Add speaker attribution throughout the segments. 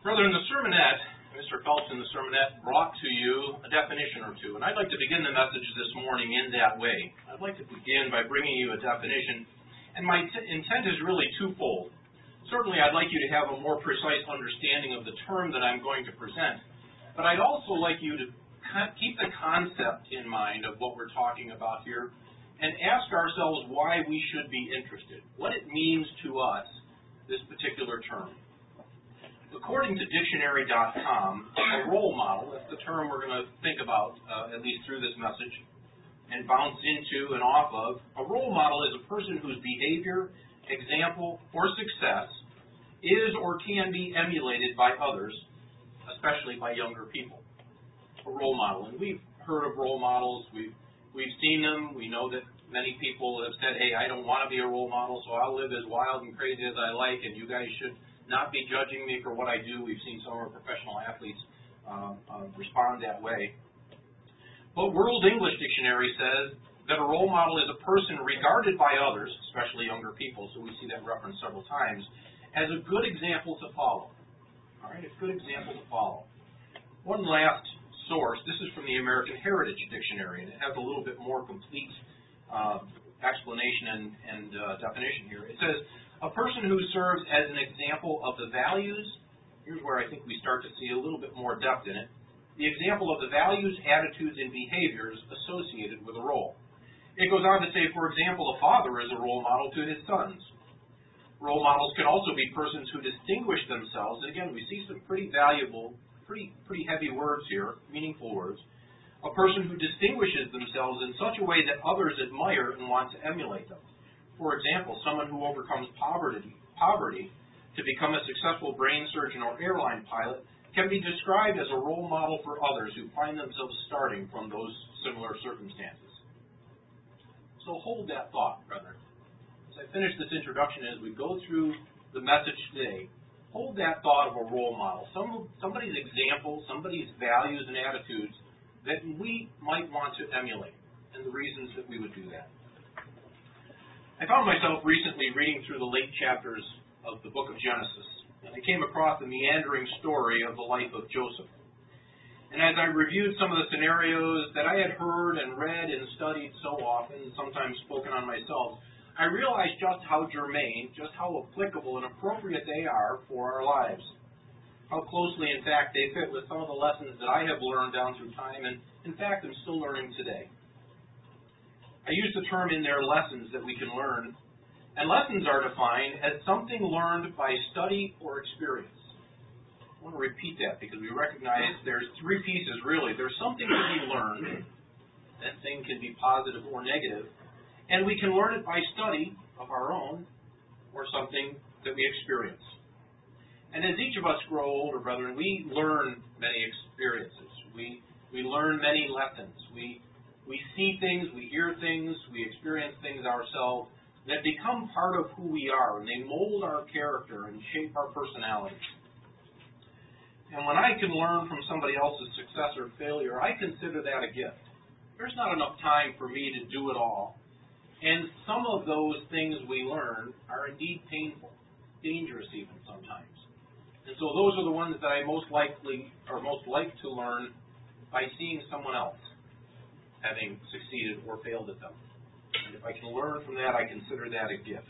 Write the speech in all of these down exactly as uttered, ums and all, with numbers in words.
Speaker 1: Brethren, the sermonette, Mister Phelps in the sermonette brought to you a definition or two, and I'd like to begin the message this morning in that way. I'd like to begin by bringing you a definition, and my t- intent is really twofold. Certainly, I'd like you to have a more precise understanding of the term that I'm going to present, but I'd also like you to co- keep the concept in mind of what we're talking about here, and ask ourselves why we should be interested, what it means to us, this particular term. According to dictionary dot com, a role model, that's the term we're going to think about, uh, at least through this message, and bounce into and off of, a role model is a person whose behavior, example, or success is or can be emulated by others, especially by younger people. A role model. And we've heard of role models, we've, we've seen them, we know that many people have said, hey, I don't want to be a role model, so I'll live as wild and crazy as I like, and you guys should not be judging me for what I do. We've seen some of our professional athletes um, uh, respond that way. But World English Dictionary says that a role model is a person regarded by others, especially younger people, so we see that referenced several times, as a good example to follow. All right, a good example to follow. One last source, this is from the American Heritage Dictionary, and it has a little bit more complete uh, explanation and, and uh, definition here. It says, a person who serves as an example of the values, here's where I think we start to see a little bit more depth in it, the example of the values, attitudes, and behaviors associated with a role. It goes on to say, for example, a father is a role model to his sons. Role models can also be persons who distinguish themselves, and again, we see some pretty valuable, pretty, pretty heavy words here, meaningful words, a person who distinguishes themselves in such a way that others admire and want to emulate them. For example, someone who overcomes poverty, poverty to become a successful brain surgeon or airline pilot can be described as a role model for others who find themselves starting from those similar circumstances. So hold that thought, brethren. As I finish this introduction, as we go through the message today, hold that thought of a role model, some, somebody's example, somebody's values and attitudes that we might want to emulate, and the reasons that we would do that. I found myself recently reading through the late chapters of the book of Genesis, and I came across the meandering story of the life of Joseph. And as I reviewed some of the scenarios that I had heard and read and studied so often, and sometimes spoken on myself, I realized just how germane, just how applicable and appropriate they are for our lives. How closely, in fact, they fit with some of the lessons that I have learned down through time, and in fact, I'm still learning today. I use the term in there, lessons that we can learn. And lessons are defined as something learned by study or experience. I want to repeat that because we recognize there's three pieces, really. There's something to be learned. That thing can be positive or negative. And we can learn it by study of our own or something that we experience. And as each of us grow older, brethren, we learn many experiences. We, we learn many lessons. We We see things, we hear things, we experience things ourselves that become part of who we are, and they mold our character and shape our personality. And when I can learn from somebody else's success or failure, I consider that a gift. There's not enough time for me to do it all. And some of those things we learn are indeed painful, dangerous even sometimes. And so those are the ones that I most likely, or most like to learn by seeing someone else having succeeded or failed at them. And if I can learn from that, I consider that a gift.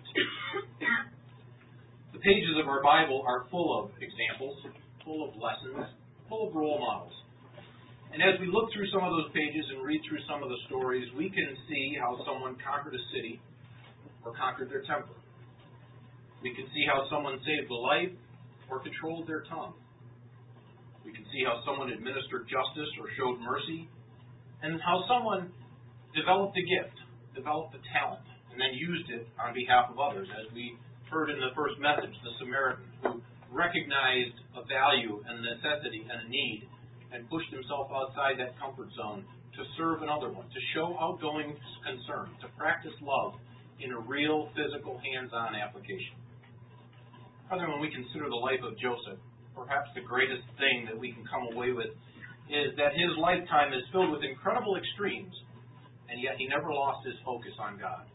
Speaker 1: The pages of our Bible are full of examples, full of lessons, full of role models. And as we look through some of those pages and read through some of the stories, we can see how someone conquered a city or conquered their temper. We can see how someone saved a life or controlled their tongue. We can see how someone administered justice or showed mercy, and how someone developed a gift, developed a talent, and then used it on behalf of others, as we heard in the first message, the Samaritan, who recognized a value and a necessity and a need, and pushed himself outside that comfort zone to serve another one, to show outgoing concern, to practice love in a real, physical, hands-on application. Rather, when we consider the life of Joseph, perhaps the greatest thing that we can come away with is that his lifetime is filled with incredible extremes, and yet he never lost his focus on God.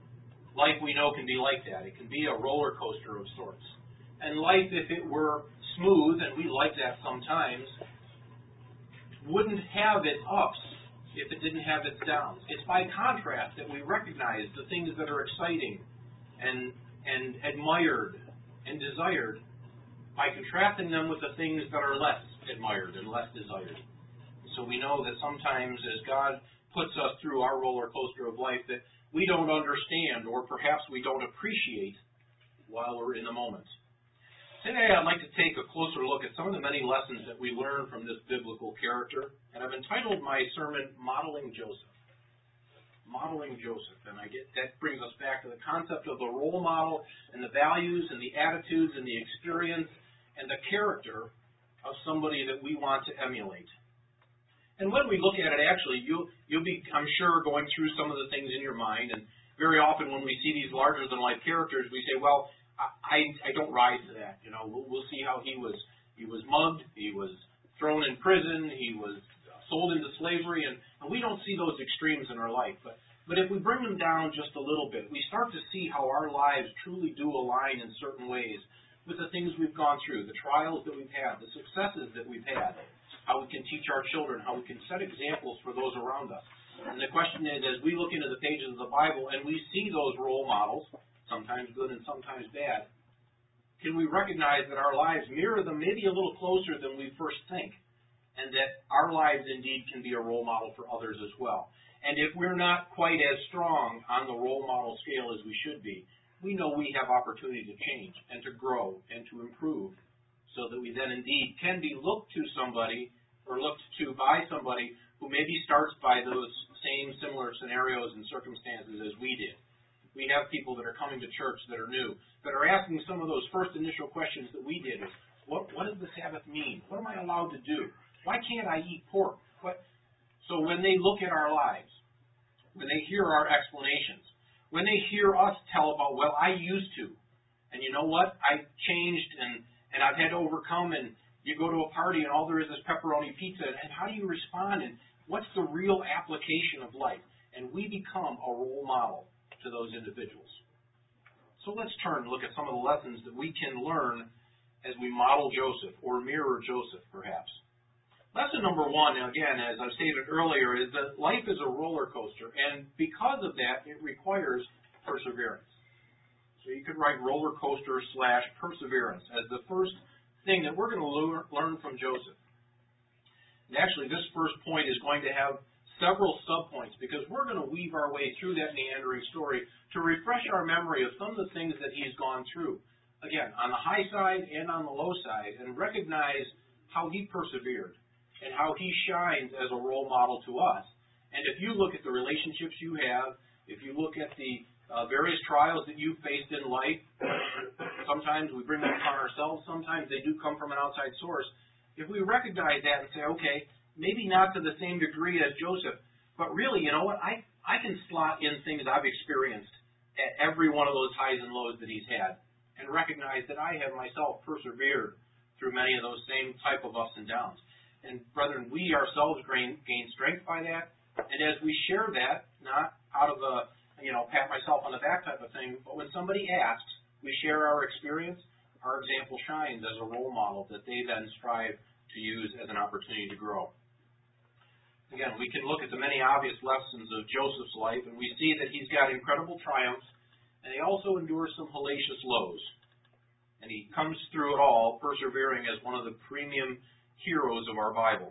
Speaker 1: Life, we know, can be like that. It can be a roller coaster of sorts. And life, if it were smooth, and we like that sometimes, wouldn't have its ups if it didn't have its downs. It's by contrast that we recognize the things that are exciting and and admired and desired by contrasting them with the things that are less admired and less desired. So we know that sometimes as God puts us through our roller coaster of life that we don't understand or perhaps we don't appreciate while we're in the moment. Today I'd like to take a closer look at some of the many lessons that we learn from this biblical character, and I've entitled my sermon, Modeling Joseph. Modeling Joseph, and I get that brings us back to the concept of the role model and the values and the attitudes and the experience and the character of somebody that we want to emulate. And when we look at it, actually, you'll, you'll be, I'm sure, going through some of the things in your mind, and very often when we see these larger-than-life characters, we say, well, I, I don't rise to that. You know, we'll, we'll see how he was he was mugged, he was thrown in prison, he was sold into slavery, and, and we don't see those extremes in our life. But but if we bring them down just a little bit, we start to see how our lives truly do align in certain ways with the things we've gone through, the trials that we've had, the successes that we've had, how we can teach our children, how we can set examples for those around us. And the question is, as we look into the pages of the Bible and we see those role models, sometimes good and sometimes bad, can we recognize that our lives mirror them maybe a little closer than we first think, and that our lives indeed can be a role model for others as well? And if we're not quite as strong on the role model scale as we should be, we know we have opportunity to change and to grow and to improve, so that we then indeed can be looked to somebody or looked to by somebody who maybe starts by those same similar scenarios and circumstances as we did. We have people that are coming to church that are new, that are asking some of those first initial questions that we did. Is, what, what does the Sabbath mean? What am I allowed to do? Why can't I eat pork? What? So when they look at our lives, when they hear our explanations, when they hear us tell about, well, I used to, and you know what? I changed and, and I've had to overcome, and you go to a party and all there is is pepperoni pizza, and how do you respond? And what's the real application of life? And we become a role model to those individuals. So let's turn and look at some of the lessons that we can learn as we model Joseph, or mirror Joseph, perhaps. Lesson number one, again, as I've stated earlier, is that life is a roller coaster, and because of that, it requires perseverance. So you could write roller coaster slash perseverance as the first thing that we're going to learn from Joseph. And actually, this first point is going to have several subpoints, because we're going to weave our way through that meandering story to refresh our memory of some of the things that he's gone through. Again, on the high side and on the low side, and recognize how he persevered and how he shines as a role model to us. And if you look at the relationships you have, if you look at the uh, various trials that you've faced in life, sometimes we bring them upon ourselves, sometimes they do come from an outside source. If we recognize that and say, okay, maybe not to the same degree as Joseph, but really, you know what, I, I can slot in things I've experienced at every one of those highs and lows that he's had, and recognize that I have myself persevered through many of those same type of ups and downs. And brethren, we ourselves gain, gain strength by that, and as we share that, not out of a, you know, pat myself on the back type of thing, but when somebody asks, we share our experience, our example shines as a role model that they then strive to use as an opportunity to grow. Again, we can look at the many obvious lessons of Joseph's life, and we see that he's got incredible triumphs, and he also endures some hellacious lows. And he comes through it all, persevering as one of the premium heroes of our Bible.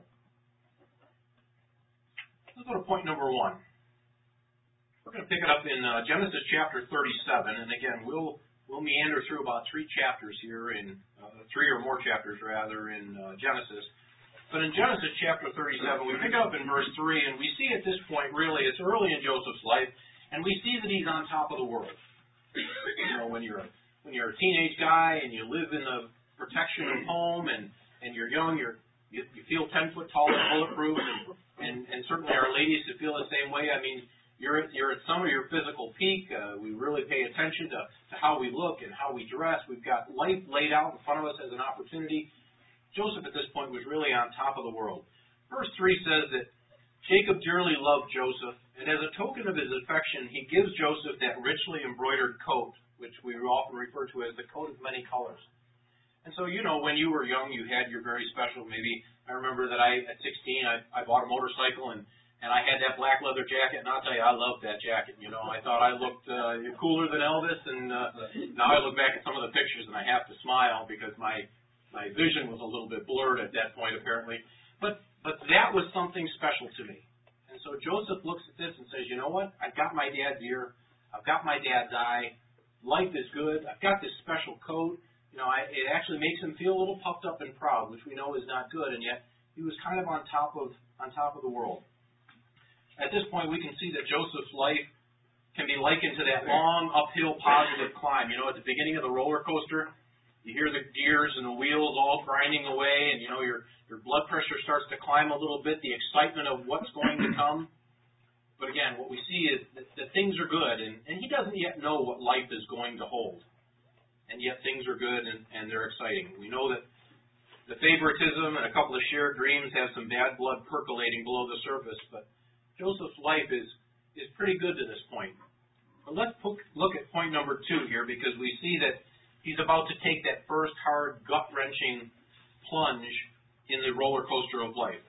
Speaker 1: Let's go to point number one. We're going to pick it up in uh, Genesis chapter thirty-seven, and again, we'll we'll meander through about three chapters here, in uh, three or more chapters rather, in uh, Genesis. But in Genesis chapter thirty-seven, we pick it up in verse three, and we see at this point, really, it's early in Joseph's life, and we see that he's on top of the world. You know, when you're when you're a teenage guy and you live in the protection of home, and, and you're young, you're you, you feel ten foot tall and bulletproof, and, and, and certainly our ladies who feel the same way. I mean, you're at, you're at some of your physical peak. Uh, we really pay attention to, to how we look and how we dress. We've got life laid out in front of us as an opportunity. Joseph at this point was really on top of the world. Verse three says that Jacob dearly loved Joseph, and as a token of his affection, he gives Joseph that richly embroidered coat, which we often refer to as the coat of many colors. And so, you know, when you were young, you had your very special, maybe, I remember that I, at sixteen, I, I bought a motorcycle, and, and I had that black leather jacket, and I'll tell you, I loved that jacket, you know. I thought I looked uh, cooler than Elvis, and uh, now I look back at some of the pictures, and I have to smile, because my, my vision was a little bit blurred at that point, apparently. But, but that was something special to me. And so Joseph looks at this and says, you know what, I've got my dad's ear, I've got my dad's eye, life is good, I've got this special coat. You know, I, it actually makes him feel a little puffed up and proud, which we know is not good, and yet he was kind of on top of on top of the world. At this point, we can see that Joseph's life can be likened to that long uphill positive climb. You know, at the beginning of the roller coaster, you hear the gears and the wheels all grinding away, and you know your your blood pressure starts to climb a little bit, the excitement of what's going to come. But again, what we see is that, that things are good, and, and he doesn't yet know what life is going to hold. And yet things are good and, and they're exciting. We know that the favoritism and a couple of shared dreams have some bad blood percolating below the surface, but Joseph's life is, is pretty good to this point. But let's look at point number two here, because we see that he's about to take that first hard, gut-wrenching plunge in the roller coaster of life.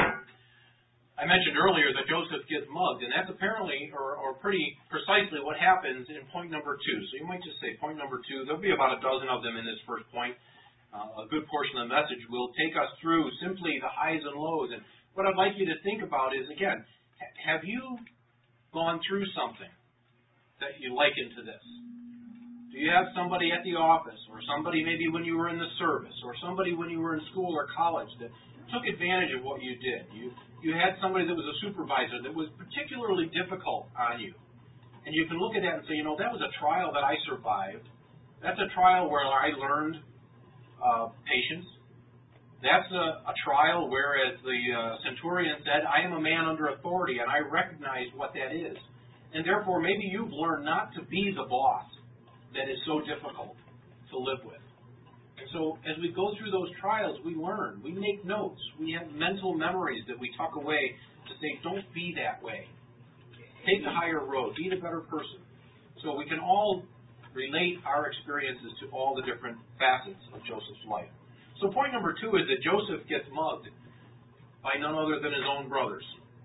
Speaker 1: I mentioned earlier that Joseph gets mugged, and that's apparently, or, or pretty precisely, what happens in point number two. So you might just say point number two. There'll be about a dozen of them in this first point. Uh, a good portion of the message will take us through simply the highs and lows. And what I'd like you to think about is, again, ha- have you gone through something that you liken to this? Do you have somebody at the office, or somebody maybe when you were in the service, or somebody when you were in school or college that took advantage of what you did? You you had somebody that was a supervisor that was particularly difficult on you. And you can look at that and say, you know, that was a trial that I survived. That's a trial where I learned uh, patience. That's a, a trial where, as the uh, centurion said, I am a man under authority, and I recognize what that is. And therefore, maybe you've learned not to be the boss that is so difficult to live with. And so as we go through those trials, we learn. We make notes. We have mental memories that we tuck away to say, don't be that way. Take the higher road. Be the better person. So we can all relate our experiences to all the different facets of Joseph's life. So point number two is that Joseph gets mugged by none other than his own brothers.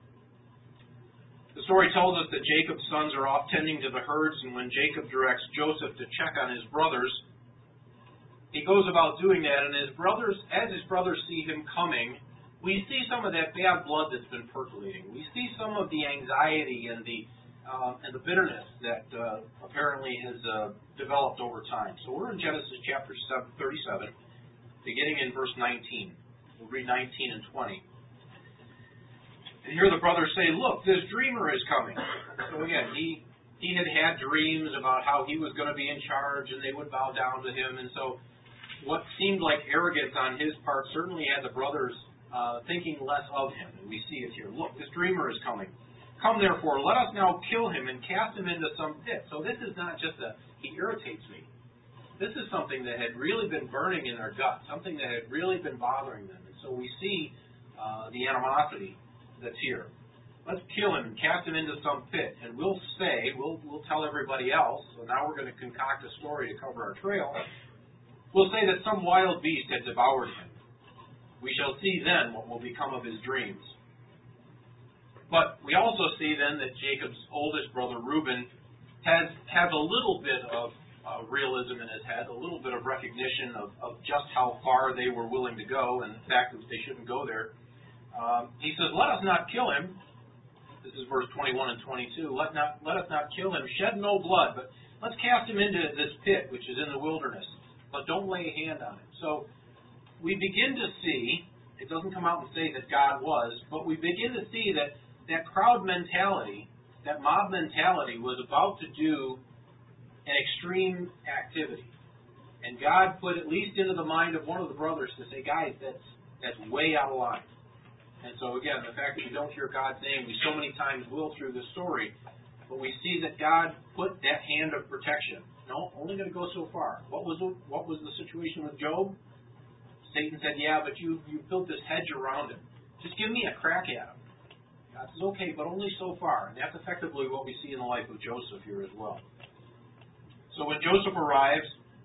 Speaker 1: The story tells us that Jacob's sons are off tending to the herds, and when Jacob directs Joseph to check on his brothers, he goes about doing that, and his brothers, as his brothers see him coming, we see some of that bad blood that's been percolating. We see some of the anxiety and the uh, and the bitterness that uh, apparently has uh, developed over time. So we're in Genesis chapter thirty-seven, beginning in verse nineteen. We'll read nineteen and twenty. And here the brothers say, look, this dreamer is coming. So again, he he had had dreams about how he was going to be in charge, and they would bow down to him, and so what seemed like arrogance on his part certainly had the brothers uh, thinking less of him. And we see it here. Look, this dreamer is coming. Come, therefore, let us now kill him and cast him into some pit. So this is not just a, he irritates me. This is something that had really been burning in their gut, something that had really been bothering them. And so we see uh, the animosity that's here. Let's kill him and cast him into some pit. And we'll say, we'll, we'll tell everybody else, so now we're going to concoct a story to cover our trail. We'll say that some wild beast had devoured him. We shall see then what will become of his dreams. But we also see then that Jacob's oldest brother, Reuben, has, has a little bit of uh, realism in his head, a little bit of recognition of, of just how far they were willing to go and the fact that they shouldn't go there. Um, he says, let us not kill him. This is verse twenty-one and twenty-two. Let, not, let us not kill him. Shed no blood, but let's cast him into this pit, which is in the wilderness. But don't lay a hand on it. So we begin to see, it doesn't come out and say that God was, but we begin to see that that crowd mentality, that mob mentality was about to do an extreme activity. And God put at least into the mind of one of the brothers to say, guys, that's, that's way out of line. And so again, the fact that we don't hear God's name, we so many times will through this story, but we see that God put that hand of protection. No, only going to go so far. What was the, what was the situation with Job? Satan said, yeah, but you, you built this hedge around him. Just give me a crack at him. God says, okay, but only so far. And that's effectively what we see in the life of Joseph here as well. So when Joseph arrives,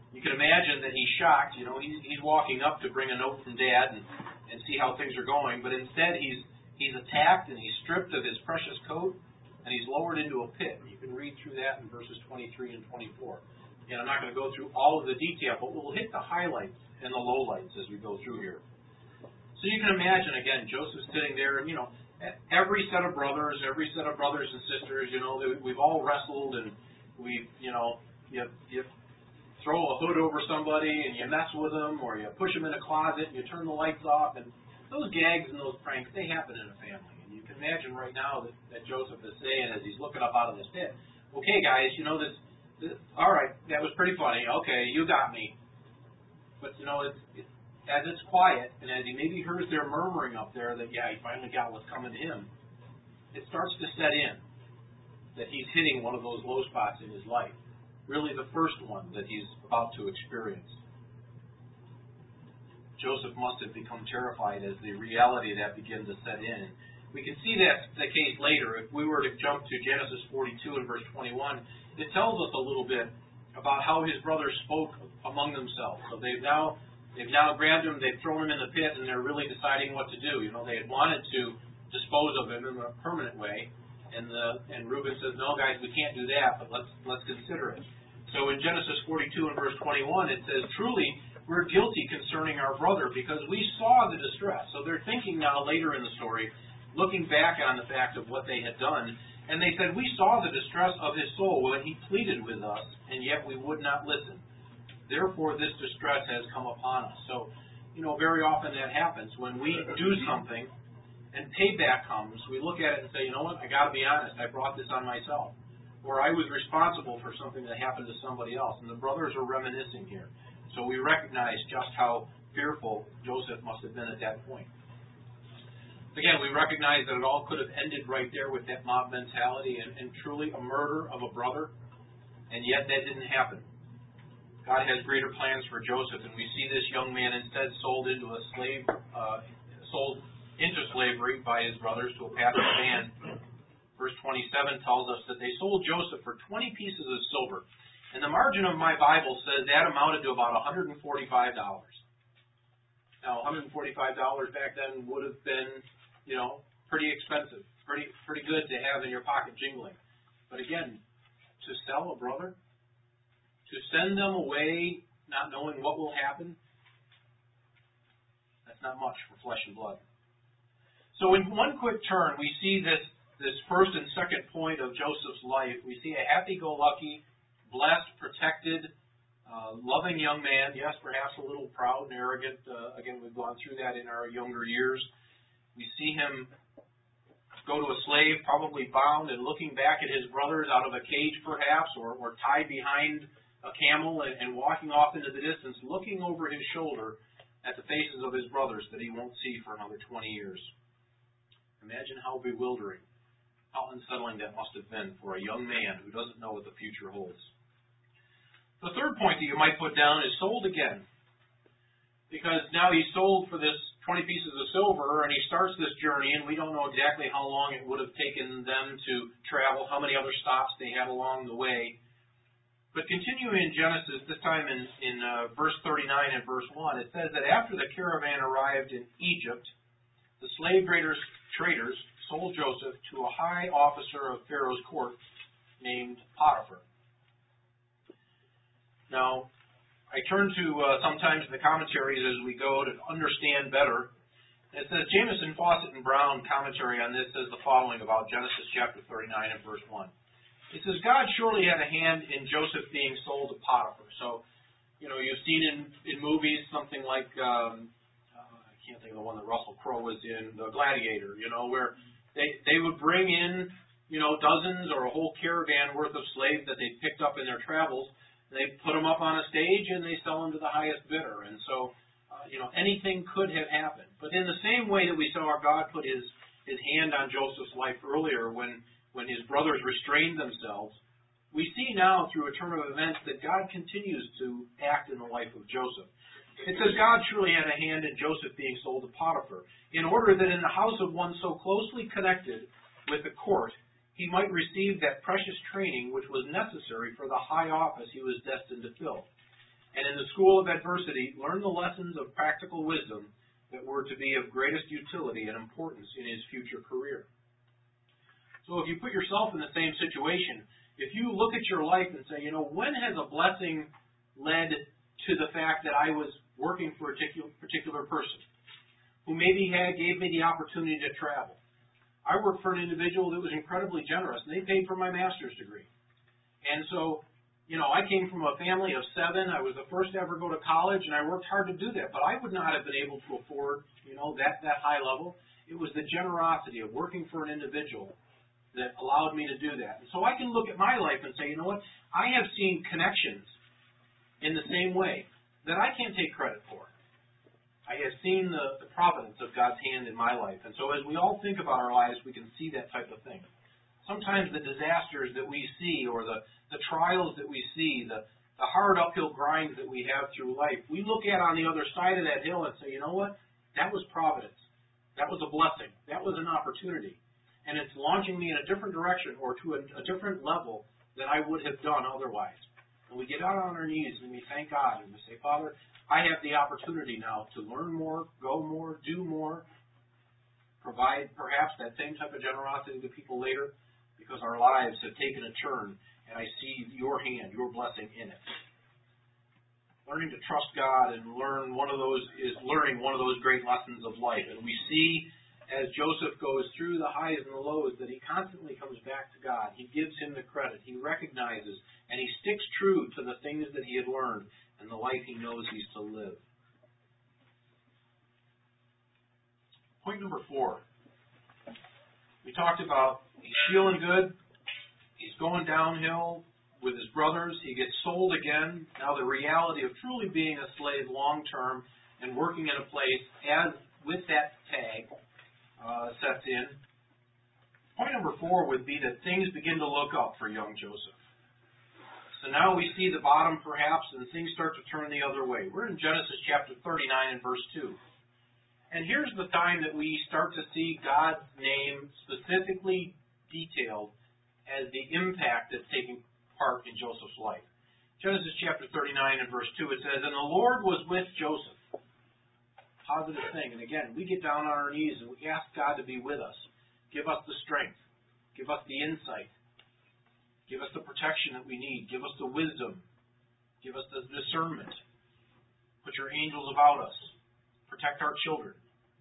Speaker 1: You can imagine that he's shocked. You know, he's, he's walking up to bring a note from Dad and, and see how things are going, but instead he's he's attacked and he's stripped of his precious coat and he's lowered into a pit. You can read through that in verses twenty-three and twenty-four. And I'm not going to go through all of the detail, but we'll hit the highlights and the lowlights as we go through here. So you can imagine, again, Joseph sitting there, and, you know, every set of brothers, every set of brothers and sisters, you know, we've all wrestled, and we, you know, you, you throw a hood over somebody, and you mess with them, or you push them in a closet, and you turn the lights off, and those gags and those pranks, they happen in a family. And you can imagine right now that, that Joseph is saying, as he's looking up out of this pit, okay, guys, you know, this, this all right, that was pretty funny. Okay, you got me. But, you know, it's, it's as it's quiet, and as he maybe hears their murmuring up there that, yeah, he finally got what's coming to him, it starts to set in that he's hitting one of those low spots in his life, really the first one that he's about to experience. Joseph must have become terrified as the reality of that began to set in. We can see that's the case later. If we were to jump to Genesis forty-two and verse twenty-one, it tells us a little bit about how his brothers spoke among themselves. So they've now They've now grabbed him, they've thrown him in the pit, and they're really deciding what to do. You know, they had wanted to dispose of him in a permanent way, and the, and Reuben says, no, guys, we can't do that, but let's let's consider it. So in Genesis forty-two and verse twenty-one, it says, truly, we're guilty concerning our brother because we saw the distress. So they're thinking now later in the story, looking back on the fact of what they had done, and they said, we saw the distress of his soul when he pleaded with us, and yet we would not listen. Therefore, this distress has come upon us. So, you know, very often that happens. When we do something and payback comes, we look at it and say, you know what, I got to be honest, I brought this on myself. Or I was responsible for something that happened to somebody else. And the brothers are reminiscing here. So we recognize just how fearful Joseph must have been at that point. Again, we recognize that it all could have ended right there with that mob mentality and, and truly a murder of a brother. And yet that didn't happen. God has greater plans for Joseph, and we see this young man instead sold into a slave, uh, sold into slavery by his brothers to a passive band. Verse twenty-seven tells us that they sold Joseph for twenty pieces of silver. And the margin of my Bible says that amounted to about one hundred forty-five dollars. Now, one hundred forty-five dollars back then would have been, you know, pretty expensive, pretty pretty good to have in your pocket jingling. But again, to sell a brother, to send them away not knowing what will happen, that's not much for flesh and blood. So in one quick turn, we see this, this first and second point of Joseph's life. We see a happy-go-lucky, blessed, protected, uh, loving young man. Yes, perhaps a little proud and arrogant. Uh, again, we've gone through that in our younger years. We see him go to a slave, probably bound and looking back at his brothers out of a cage perhaps, or, or tied behind a camel and, and walking off into the distance, looking over his shoulder at the faces of his brothers that he won't see for another twenty years. Imagine how bewildering, how unsettling that must have been for a young man who doesn't know what the future holds. The third point that you might put down is sold again. Because now he's sold for this twenty pieces of silver, and he starts this journey, and we don't know exactly how long it would have taken them to travel, how many other stops they had along the way. But continuing in Genesis, this time in, in uh, verse thirty-nine and verse one, it says that after the caravan arrived in Egypt, the slave traders, traders sold Joseph to a high officer of Pharaoh's court named Potiphar. Now, I turn to uh, sometimes the commentaries as we go to understand better. It says, Jamieson, Fawcett, and Brown commentary on this says the following about Genesis chapter thirty-nine and verse one. It says, God surely had a hand in Joseph being sold to Potiphar. So, you know, you've seen in, in movies something like, um, uh, I can't think of the one that Russell Crowe was in, The Gladiator, you know, where they, they would bring in, you know, dozens or a whole caravan worth of slaves that they picked up in their travels. They put them up on a stage and they sell them to the highest bidder. And so, uh, you know, anything could have happened. But in the same way that we saw our God put his, his hand on Joseph's life earlier when when his brothers restrained themselves, we see now through a turn of events that God continues to act in the life of Joseph. It says God surely had a hand in Joseph being sold to Potiphar, in order that in the house of one so closely connected with the court, he might receive that precious training which was necessary for the high office he was destined to fill. and in the school of adversity, learn the lessons of practical wisdom that were to be of greatest utility and importance in his future career. So if you put yourself in the same situation, if you look at your life and say, you know, when has a blessing led to the fact that I was working for a particular, particular person who maybe had gave me the opportunity to travel? I worked for an individual that was incredibly generous, and they paid for my master's degree. And so, you know, I came from a family of seven. I was the first to ever go to college, and I worked hard to do that. But I would not have been able to afford, you know, that, that high level. It was the generosity of working for an individual that allowed me to do that. And so I can look at my life and say, you know what, I have seen connections in the same way that I can't take credit for. I have seen the, the providence of God's hand in my life. And so as we all think about our lives, we can see that type of thing. Sometimes the disasters that we see or the, the trials that we see, the, the hard uphill grinds that we have through life, we look at on the other side of that hill and say, you know what, that was providence. That was a blessing. That was an opportunity. And it's launching me in a different direction or to a, a different level than I would have done otherwise. And we get out on our knees and we thank God and we say, Father, I have the opportunity now to learn more, go more, do more, provide perhaps that same type of generosity to people later because our lives have taken a turn and I see your hand, your blessing in it. Learning to trust God and learn one of those is learning one of those great lessons of life. And we see as Joseph goes through the highs and the lows, that he constantly comes back to God. He gives him the credit. He recognizes, and he sticks true to the things that he had learned and the life he knows he's to live. Point number four. We talked about he's feeling good. He's going downhill with his brothers. He gets sold again. Now the reality of truly being a slave long-term and working in a place as with that tag Uh, sets in. Point number four would be that things begin to look up for young Joseph. So now we see the bottom perhaps and things start to turn the other way. We're in Genesis chapter thirty-nine and verse two. And here's the time that we start to see God's name specifically detailed as the impact that's taking part in Joseph's life. Genesis chapter thirty-nine and verse two, it says, "And the Lord was with Joseph." Positive thing. And again, we get down on our knees and we ask God to be with us. Give us the strength. Give us the insight. Give us the protection that we need. Give us the wisdom. Give us the discernment. Put your angels about us. Protect our children.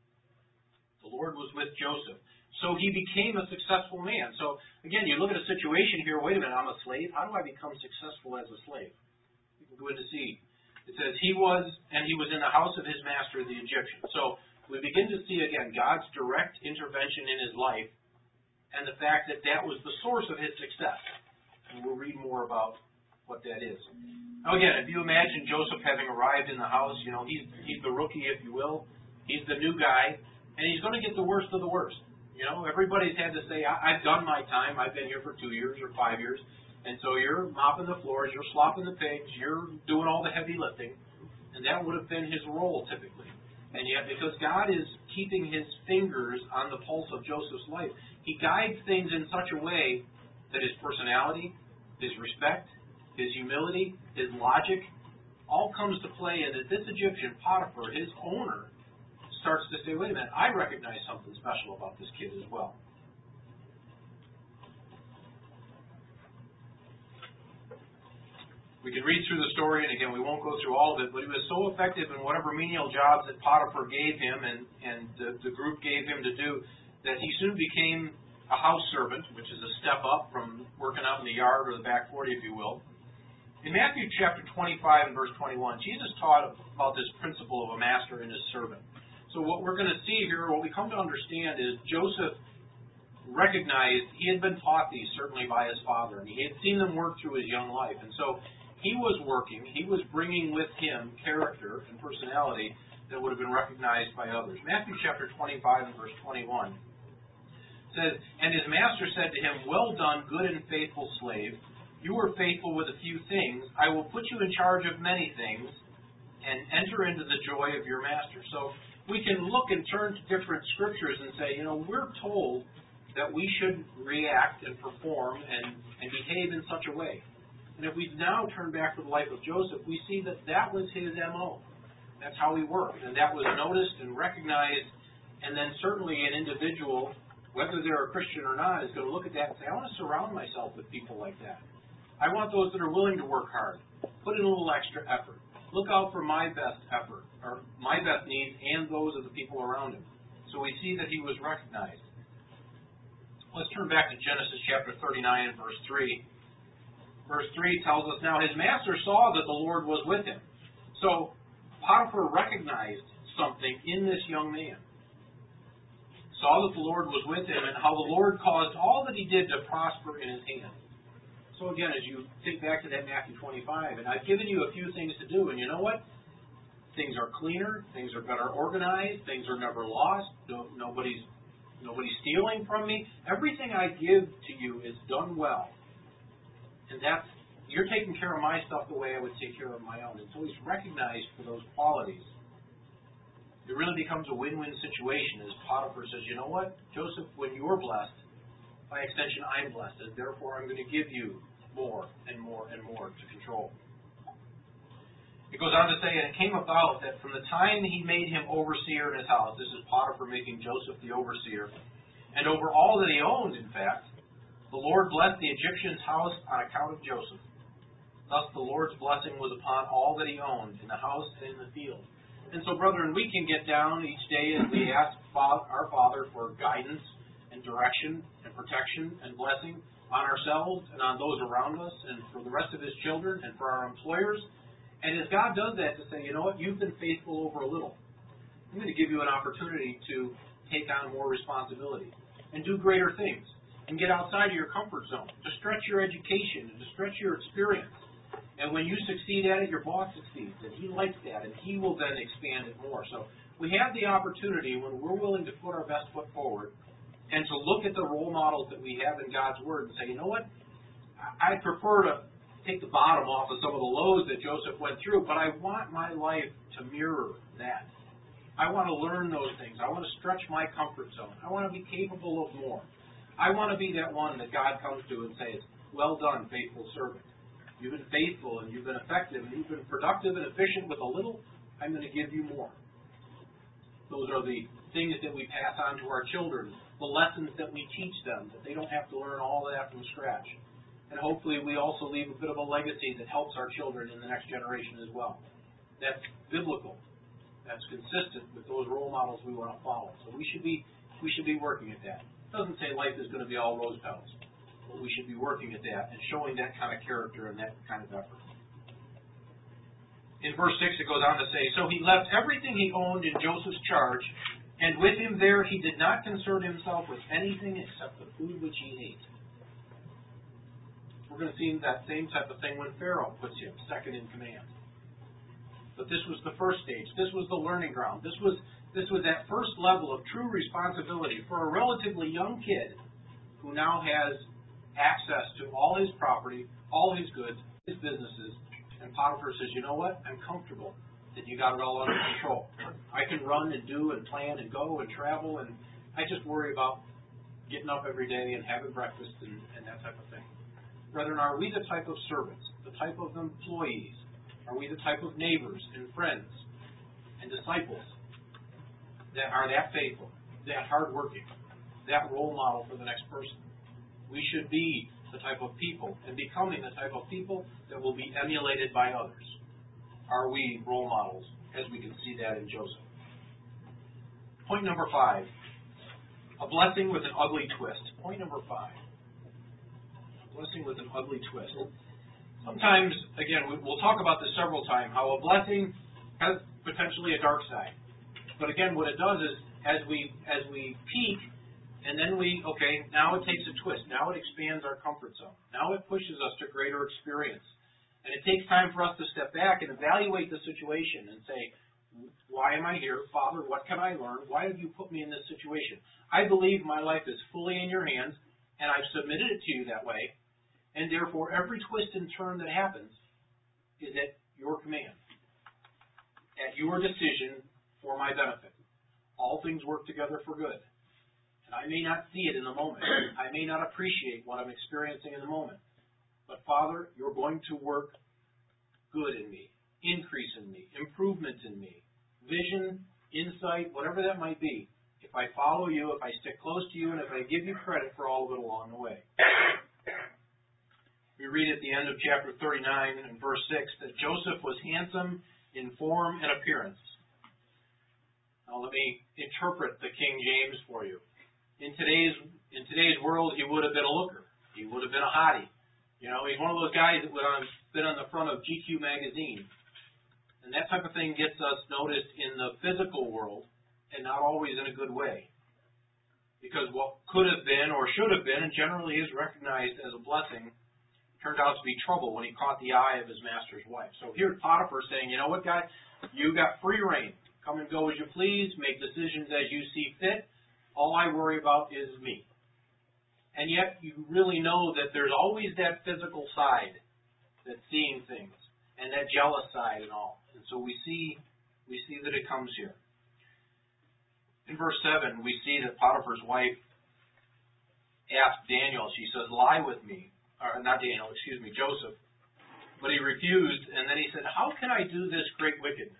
Speaker 1: The Lord was with Joseph. So he became a successful man. So again, you look at a situation here, wait a minute, I'm a slave. How do I become successful as a slave? You can go into see. It says, he was, and he was in the house of his master, the Egyptian. So we begin to see, again, God's direct intervention in his life and the fact that that was the source of his success. And we'll read more about what that is. Now, again, if you imagine Joseph having arrived in the house, you know, he's, he's the rookie, if you will. He's the new guy, and he's going to get the worst of the worst. You know, everybody's had to say, I, I've done my time. I've been here for two years or five years. And so you're mopping the floors, you're slopping the pigs, you're doing all the heavy lifting. And that would have been his role typically. And yet, because God is keeping his fingers on the pulse of Joseph's life, he guides things in such a way that his personality, his respect, his humility, his logic, all comes to play. And that this Egyptian, Potiphar, his owner, starts to say, wait a minute, I recognize something special about this kid as well. We can read through the story, and again, we won't go through all of it, but he was so effective in whatever menial jobs that Potiphar gave him and, and the, the group gave him to do, that he soon became a house servant, which is a step up from working out in the yard or the back forty, if you will. In Matthew chapter twenty-five and verse twenty-one, Jesus taught about this principle of a master and his servant. So what we're going to see here, what we come to understand is Joseph recognized he had been taught these certainly by his father, and he had seen them work through his young life. And so he was working, he was bringing with him character and personality that would have been recognized by others. Matthew chapter twenty-five and verse twenty-one says, "And his master said to him, Well done, good and faithful slave. You were faithful with a few things. I will put you in charge of many things, and enter into the joy of your master." So we can look and turn to different scriptures and say, you know, we're told that we should react and perform and, and behave in such a way. And if we now turn back to the life of Joseph, we see that that was his M O. That's how he worked. And that was noticed and recognized. And then certainly an individual, whether they're a Christian or not, is going to look at that and say, I want to surround myself with people like that. I want those that are willing to work hard, put in a little extra effort, look out for my best effort, or my best needs and those of the people around him. So we see that he was recognized. Let's turn back to Genesis chapter thirty-nine and verse three. Verse three tells us, now his master saw that the Lord was with him. So Potiphar recognized something in this young man. Saw that the Lord was with him and how the Lord caused all that he did to prosper in his hand. So again, as you think back to that Matthew twenty-five, and I've given you a few things to do, and you know what? Things are cleaner, things are better organized, things are never lost, no, nobody's, nobody's stealing from me. Everything I give to you is done well. And that's, you're taking care of my stuff the way I would take care of my own. And so he's recognized for those qualities. It really becomes a win-win situation as Potiphar says, you know what, Joseph, when you're blessed, by extension I'm blessed, and therefore I'm going to give you more and more and more to control. It goes on to say, and it came about that from the time he made him overseer in his house, this is Potiphar making Joseph the overseer, and over all that he owned, in fact, the Lord blessed the Egyptian's house on account of Joseph. Thus the Lord's blessing was upon all that he owned, in the house and in the field. And so, brethren, we can get down each day and we ask our Father for guidance and direction and protection and blessing on ourselves and on those around us and for the rest of his children and for our employers. And as God does that, to say, you know what, you've been faithful over a little. I'm going to give you an opportunity to take on more responsibility and do greater things. And get outside of your comfort zone, to stretch your education and to stretch your experience. And when you succeed at it, your boss succeeds, and he likes that, and he will then expand it more. So we have the opportunity, when we're willing to put our best foot forward, and to look at the role models that we have in God's Word and say, you know what, I prefer to take the bottom off of some of the lows that Joseph went through, but I want my life to mirror that. I want to learn those things. I want to stretch my comfort zone. I want to be capable of more. I want to be that one that God comes to and says, well done, faithful servant. You've been faithful and you've been effective and you've been productive and efficient with a little. I'm going to give you more. Those are the things that we pass on to our children, the lessons that we teach them, that they don't have to learn all of that from scratch. And hopefully we also leave a bit of a legacy that helps our children in the next generation as well. That's biblical. That's consistent with those role models we want to follow. So we should be we should be working at that. It doesn't say life is going to be all rose petals, but we should be working at that and showing that kind of character and that kind of effort. In verse six, it goes on to say, so he left everything he owned in Joseph's charge, and with him there he did not concern himself with anything except the food which he ate. We're going to see that same type of thing when Pharaoh puts him second in command. But this was the first stage. This was the learning ground. This was This was that first level of true responsibility for a relatively young kid who now has access to all his property, all his goods, his businesses. And Potiphar says, you know what? I'm comfortable that you got it all under control. I can run and do and plan and go and travel, and I just worry about getting up every day and having breakfast and, and that type of thing. Brethren, are we the type of servants, the type of employees? Are we the type of neighbors and friends and disciples that are that faithful, that hardworking, that role model for the next person? We should be the type of people and becoming the type of people that will be emulated by others. Are we role models, as we can see that in Joseph? Point number five, a blessing with an ugly twist. Point number five, a blessing with an ugly twist. Sometimes, again, we'll talk about this several times, how a blessing has potentially a dark side. But again, what it does is, as we as we peak, and then we, okay, now it takes a twist. Now it expands our comfort zone. Now it pushes us to greater experience. And it takes time for us to step back and evaluate the situation and say, why am I here? Father, what can I learn? Why have you put me in this situation? I believe my life is fully in your hands, and I've submitted it to you that way. And therefore, every twist and turn that happens is at your command, at your decision for my benefit. All things work together for good. And I may not see it in the moment. I may not appreciate what I'm experiencing in the moment.
Speaker 2: But Father, you're going to work good in me, increase in me, improvement in me, vision, insight, whatever that might be. If I follow you, if I stick close to you, and if I give you credit for all of it along the way. We read at the end of chapter thirty-nine and verse six that Joseph was handsome in form and appearance. Now let me interpret the King James for you. In today's in today's world, he would have been a looker. He would have been a hottie. You know, he's one of those guys that would have been on the front of G Q magazine. And that type of thing gets us noticed in the physical world, and not always in a good way. Because what could have been or should have been, and generally is recognized as a blessing, turned out to be trouble when he caught the eye of his master's wife. So here Potiphar saying, you know what, guy? You got free reign. Come and go as you please. Make decisions as you see fit. All I worry about is me. And yet you really know that there's always that physical side that's seeing things, and that jealous side and all. And so we see we see that it comes here. In verse seven, we see that Potiphar's wife asked Daniel, she says, lie with me. Or not Daniel, excuse me, Joseph. But he refused, and then he said, how can I do this great wickedness?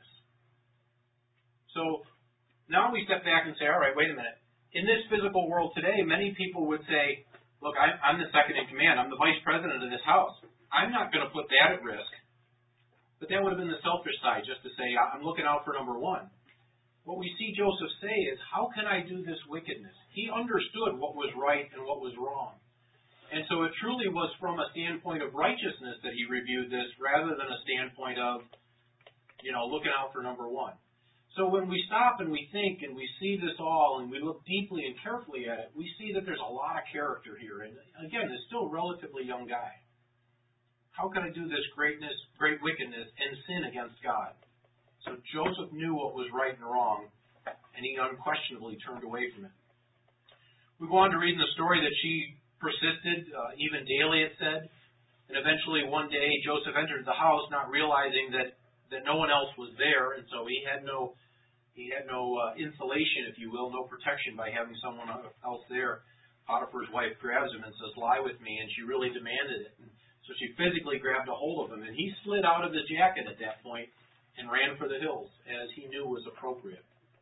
Speaker 2: So now we step back and say, all right, wait a minute. In this physical world today, many people would say, look, I'm, I'm the second in command. I'm the vice president of this house. I'm not going to put that at risk. But that would have been the selfish side, just to say, I'm looking out for number one. What we see Joseph say is, how can I do this wickedness? He understood what was right and what was wrong. And so it truly was from a standpoint of righteousness that he reviewed this, rather than a standpoint of, you know, looking out for number one. So when we stop and we think and we see this all and we look deeply and carefully at it, we see that there's a lot of character here. And again, he's still a relatively young guy. How can I do this greatness, great wickedness and sin against God? So Joseph knew what was right and wrong, and he unquestionably turned away from it. We go on to read in the story that she persisted, uh, even daily it said, and eventually one day Joseph entered the house not realizing that, that no one else was there, and so he had no he had no uh, insulation, if you will, no protection by having someone else there. Potiphar's wife grabs him and says, lie with me, and she really demanded it. And so she physically grabbed a hold of him, and he slid out of his jacket at that point and ran for the hills, as he knew was appropriate.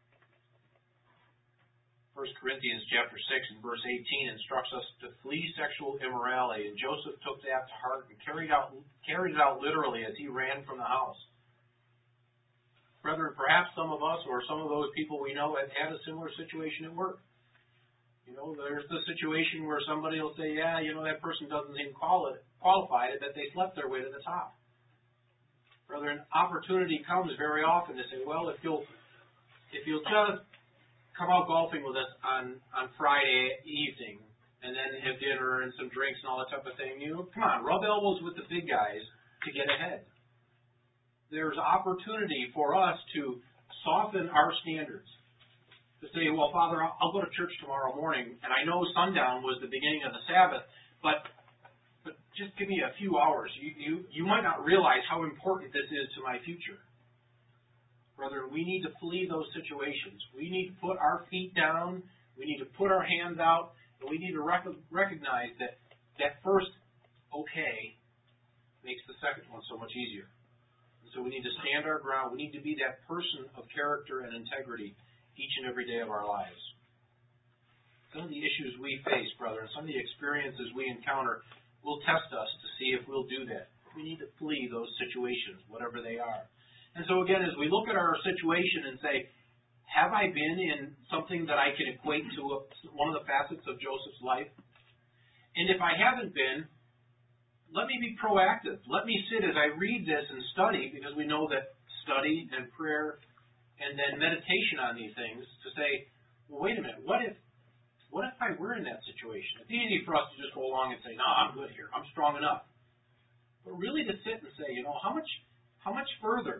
Speaker 2: First Corinthians chapter six and verse eighteen instructs us to flee sexual immorality, and Joseph took that to heart and carried out carried it out literally as he ran from the house. Brethren, perhaps some of us or some of those people we know have had a similar situation at work. You know, there's the situation where somebody will say, yeah, you know, that person doesn't seem qualified, but they slept their way to the top. Brethren, opportunity comes very often to say, well, if you'll if you'll just come out golfing with us on, on Friday evening and then have dinner and some drinks and all that type of thing, you know, come on, rub elbows with the big guys to get ahead. There's opportunity for us to soften our standards. To say, well, Father, I'll, I'll go to church tomorrow morning, and I know sundown was the beginning of the Sabbath, but but just give me a few hours. You, you, you might not realize how important this is to my future. Brother, we need to flee those situations. We need to put our feet down. We need to put our hands out. And we need to rec- recognize that that first okay makes the second one so much easier. And so we need to stand our ground. We need to be that person of character and integrity each and every day of our lives. Some of the issues we face, brother, and some of the experiences we encounter will test us to see if we'll do that. We need to flee those situations, whatever they are. And so again, as we look at our situation and say, have I been in something that I can equate to a, one of the facets of Joseph's life? And if I haven't been, let me be proactive. Let me sit as I read this and study, because we know that study and prayer and then meditation on these things to say, well, wait a minute, what if what if I were in that situation? It's easy for us to just go along and say, no, I'm good here. I'm strong enough. But really to sit and say, you know, how much how much further?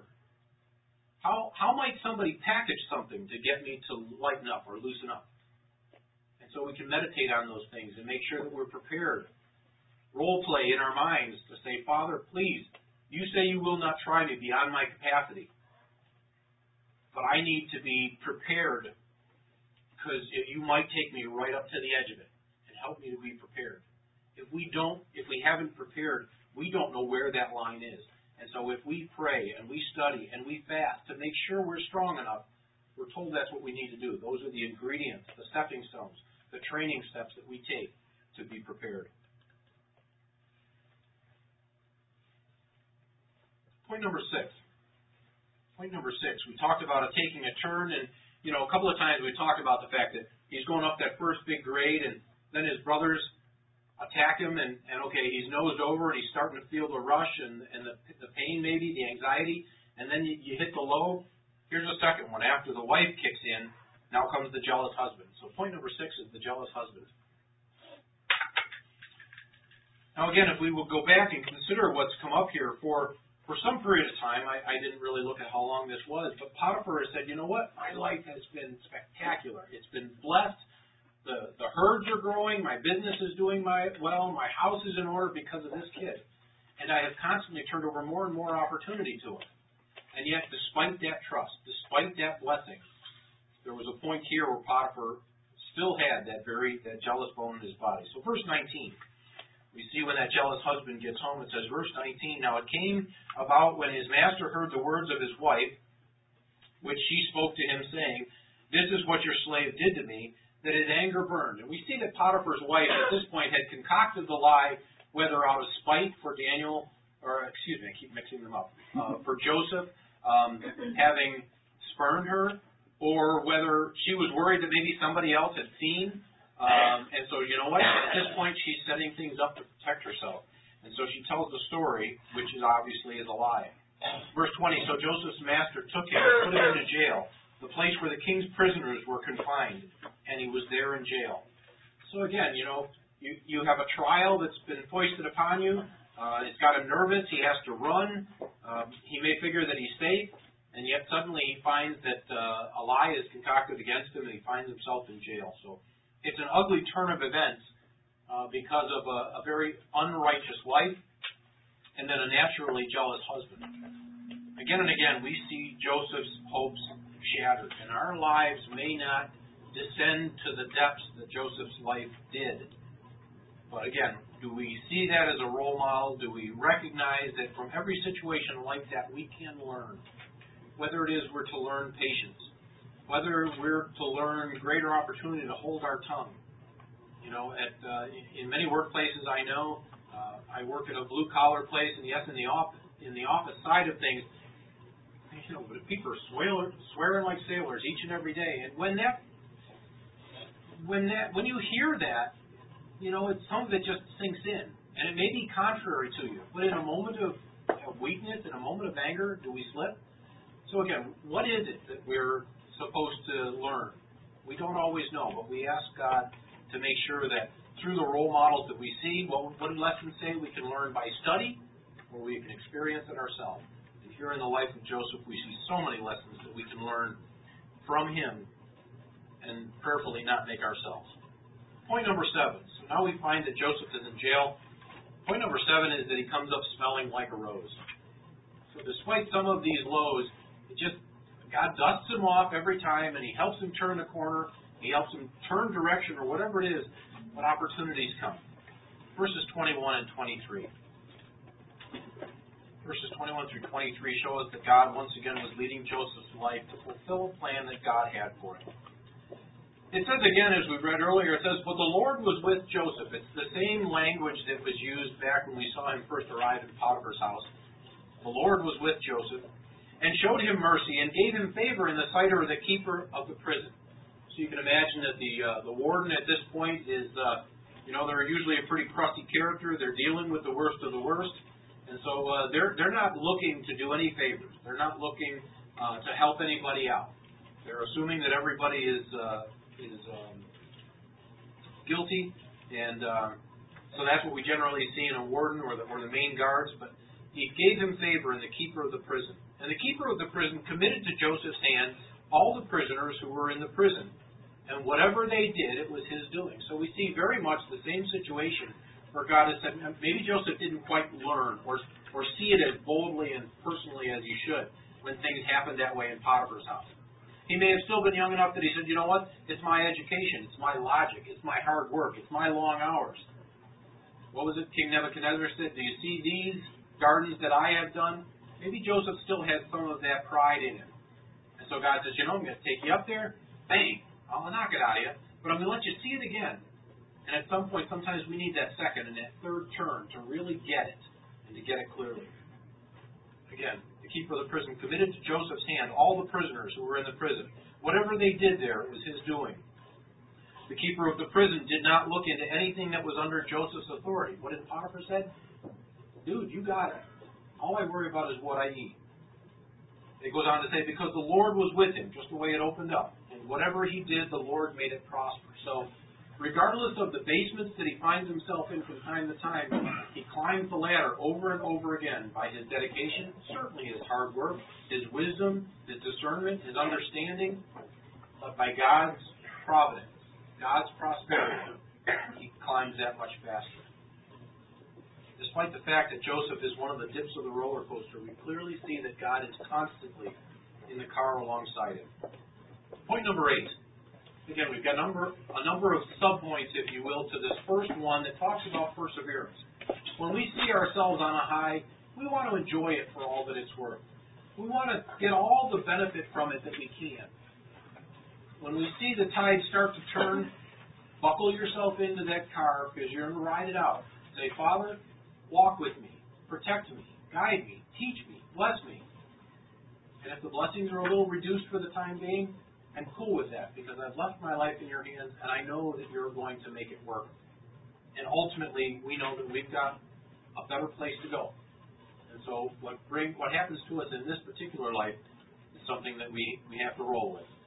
Speaker 2: How how might somebody package something to get me to lighten up or loosen up? And so we can meditate on those things and make sure that we're prepared. Role play in our minds to say, Father, please, you say you will not try me beyond my capacity. But I need to be prepared, because you might take me right up to the edge of it, and help me to be prepared. If we don't, if we haven't prepared, we don't know where that line is. And so if we pray and we study and we fast to make sure we're strong enough, we're told that's what we need to do. Those are the ingredients, the stepping stones, the training steps that we take to be prepared. Point number six. Point number six. We talked about it taking a turn, and you know, a couple of times we talked about the fact that he's going up that first big grade, and then his brothers attack him, and, and okay, he's nosed over, and he's starting to feel the rush and, and the, the pain maybe, the anxiety, and then you, you hit the low. Here's a second one. After the wife kicks in, now comes the jealous husband. So point number six is the jealous husband. Now again, if we will go back and consider what's come up here, for, for some period of time, I, I didn't really look at how long this was, but Potiphar has said, you know what, my life has been spectacular. It's been blessed. The, the herds are growing, my business is doing my, well, my house is in order because of this kid. And I have constantly turned over more and more opportunity to him. And yet, despite that trust, despite that blessing, there was a point here where Potiphar still had that very, that jealous bone in his body. So verse nineteen, we see when that jealous husband gets home, it says, verse nineteen, now it came about when his master heard the words of his wife, which she spoke to him, saying, this is what your slave did to me, that his anger burned. And we see that Potiphar's wife at this point had concocted the lie, whether out of spite for Daniel, or excuse me, I keep mixing them up, uh, for Joseph um, having spurned her, or whether she was worried that maybe somebody else had seen. Um, and so, you know what? At this point, she's setting things up to protect herself. And so she tells the story, which is obviously is a lie. Verse twenty, so Joseph's master took him and put him into jail, the place where the king's prisoners were confined, and he was there in jail. So again, you know, you, you have a trial that's been foisted upon you. Uh, it's got him nervous. He has to run. Um, he may figure that he's safe, and yet suddenly he finds that uh, a lie is concocted against him, and he finds himself in jail. So it's an ugly turn of events uh, because of a, a very unrighteous wife, and then a naturally jealous husband. Again and again, we see Joseph's hopes shattered, and our lives may not descend to the depths that Joseph's life did. But again, do we see that as a role model? Do we recognize that from every situation like that we can learn? Whether it is we're to learn patience, whether we're to learn greater opportunity to hold our tongue. You know, at uh, in many workplaces I know, uh, I work at a blue-collar place, and yes, in the office, in the office side of things, you know, but people are swear, swearing like sailors each and every day. And when that, when that, when you hear that, you know, it's, some of it just sinks in, and it may be contrary to you. But in a moment of, of weakness, in a moment of anger, do we slip? So again, what is it that we're supposed to learn? We don't always know, but we ask God to make sure that through the role models that we see, what, what lessons say we can learn by study, or we can experience it ourselves. Here in the life of Joseph, we see so many lessons that we can learn from him and prayerfully not make ourselves. Point number seven. So now we find that Joseph is in jail. Point number seven is that he comes up smelling like a rose. So despite some of these lows, it just, God dusts him off every time, and he helps him turn the corner. He helps him turn direction or whatever it is, but opportunities come. Verses twenty-one and twenty-three. Verses twenty-one through twenty-three show us that God once again was leading Joseph's life to fulfill a plan that God had for him. It says again, as we read earlier, it says, but the Lord was with Joseph. It's the same language that was used back when we saw him first arrive in Potiphar's house. The Lord was with Joseph and showed him mercy and gave him favor in the sight of the keeper of the prison. So you can imagine that the uh, the warden at this point is, uh, you know, they're usually a pretty crusty character. They're dealing with the worst of the worst. And so uh, they're they're not looking to do any favors. They're not looking uh, to help anybody out. They're assuming that everybody is uh, is um, guilty, and uh, so that's what we generally see in a warden or the or the main guards. But he gave him favor in the keeper of the prison, and the keeper of the prison committed to Joseph's hand all the prisoners who were in the prison, and whatever they did, it was his doing. So we see very much the same situation, where God has said, maybe Joseph didn't quite learn or or see it as boldly and personally as he should when things happened that way in Potiphar's house. He may have still been young enough that he said, you know what, it's my education, it's my logic, it's my hard work, it's my long hours. what was it King Nebuchadnezzar said? Do you see these gardens that I have done? Maybe Joseph still had some of that pride in him. And so God says, you know, I'm going to take you up there. Bang. I'll knock it out of you. But I'm going to let you see it again. And at some point, sometimes we need that second and that third turn to really get it and to get it clearly. Again, the keeper of the prison committed to Joseph's hand all the prisoners who were in the prison. Whatever they did there, it was his doing. The keeper of the prison did not look into anything that was under Joseph's authority. What did Potiphar say? Dude, you got it. All I worry about is what I eat. It goes on to say, because the Lord was with him, just the way it opened up. And whatever he did, the Lord made it prosper. So, regardless of the basements that he finds himself in from time to time, he climbs the ladder over and over again by his dedication, certainly his hard work, his wisdom, his discernment, his understanding, but by God's providence, God's prosperity, he climbs that much faster. Despite the fact that Joseph is one of the dips of the roller coaster, we clearly see that God is constantly in the car alongside him. Point number eight. Again, we've got a number, a number of sub-points, if you will, to this first one that talks about perseverance. When we see ourselves on a high, we want to enjoy it for all that it's worth. We want to get all the benefit from it that we can. When we see the tide start to turn, buckle yourself into that car because you're going to ride it out. Say, Father, walk with me, protect me, guide me, teach me, bless me. And if the blessings are a little reduced for the time being, I'm cool with that because I've left my life in your hands and I know that you're going to make it work. And ultimately, we know that we've got a better place to go. And so what bring what happens to us in this particular life is something that we, we have to roll with.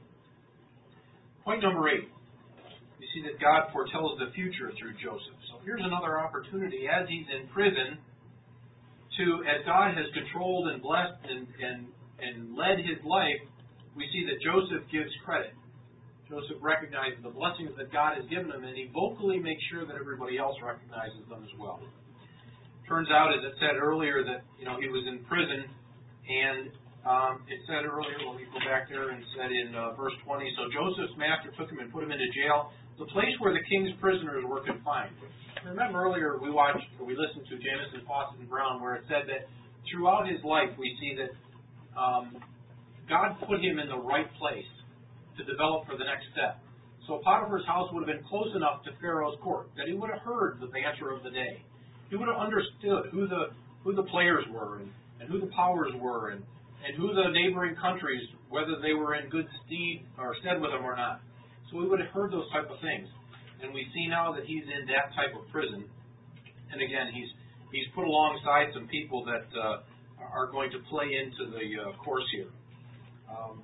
Speaker 2: Point number eight. We see that God foretells the future through Joseph. So here's another opportunity as he's in prison to, as God has controlled and blessed and, and, and led his life, we see that Joseph gives credit. Joseph recognizes the blessings that God has given him, and he vocally makes sure that everybody else recognizes them as well. Turns out, as it said earlier, that you know he was in prison, and um, it said earlier, let me go back there and said in uh, verse twenty, so Joseph's master took him and put him into jail, the place where the king's prisoners were confined. Remember earlier we watched, or we listened to Jamison, Fawcett, and Brown, where it said that throughout his life we see that um, God put him in the right place to develop for the next step. So Potiphar's house would have been close enough to Pharaoh's court that he would have heard the banter of the day. He would have understood who the who the players were and, and who the powers were and, and who the neighboring countries, whether they were in good stead or stead with him or not. So we would have heard those type of things. And we see now that he's in that type of prison. And again, he's he's put alongside some people that uh, are going to play into the uh, course here. Um,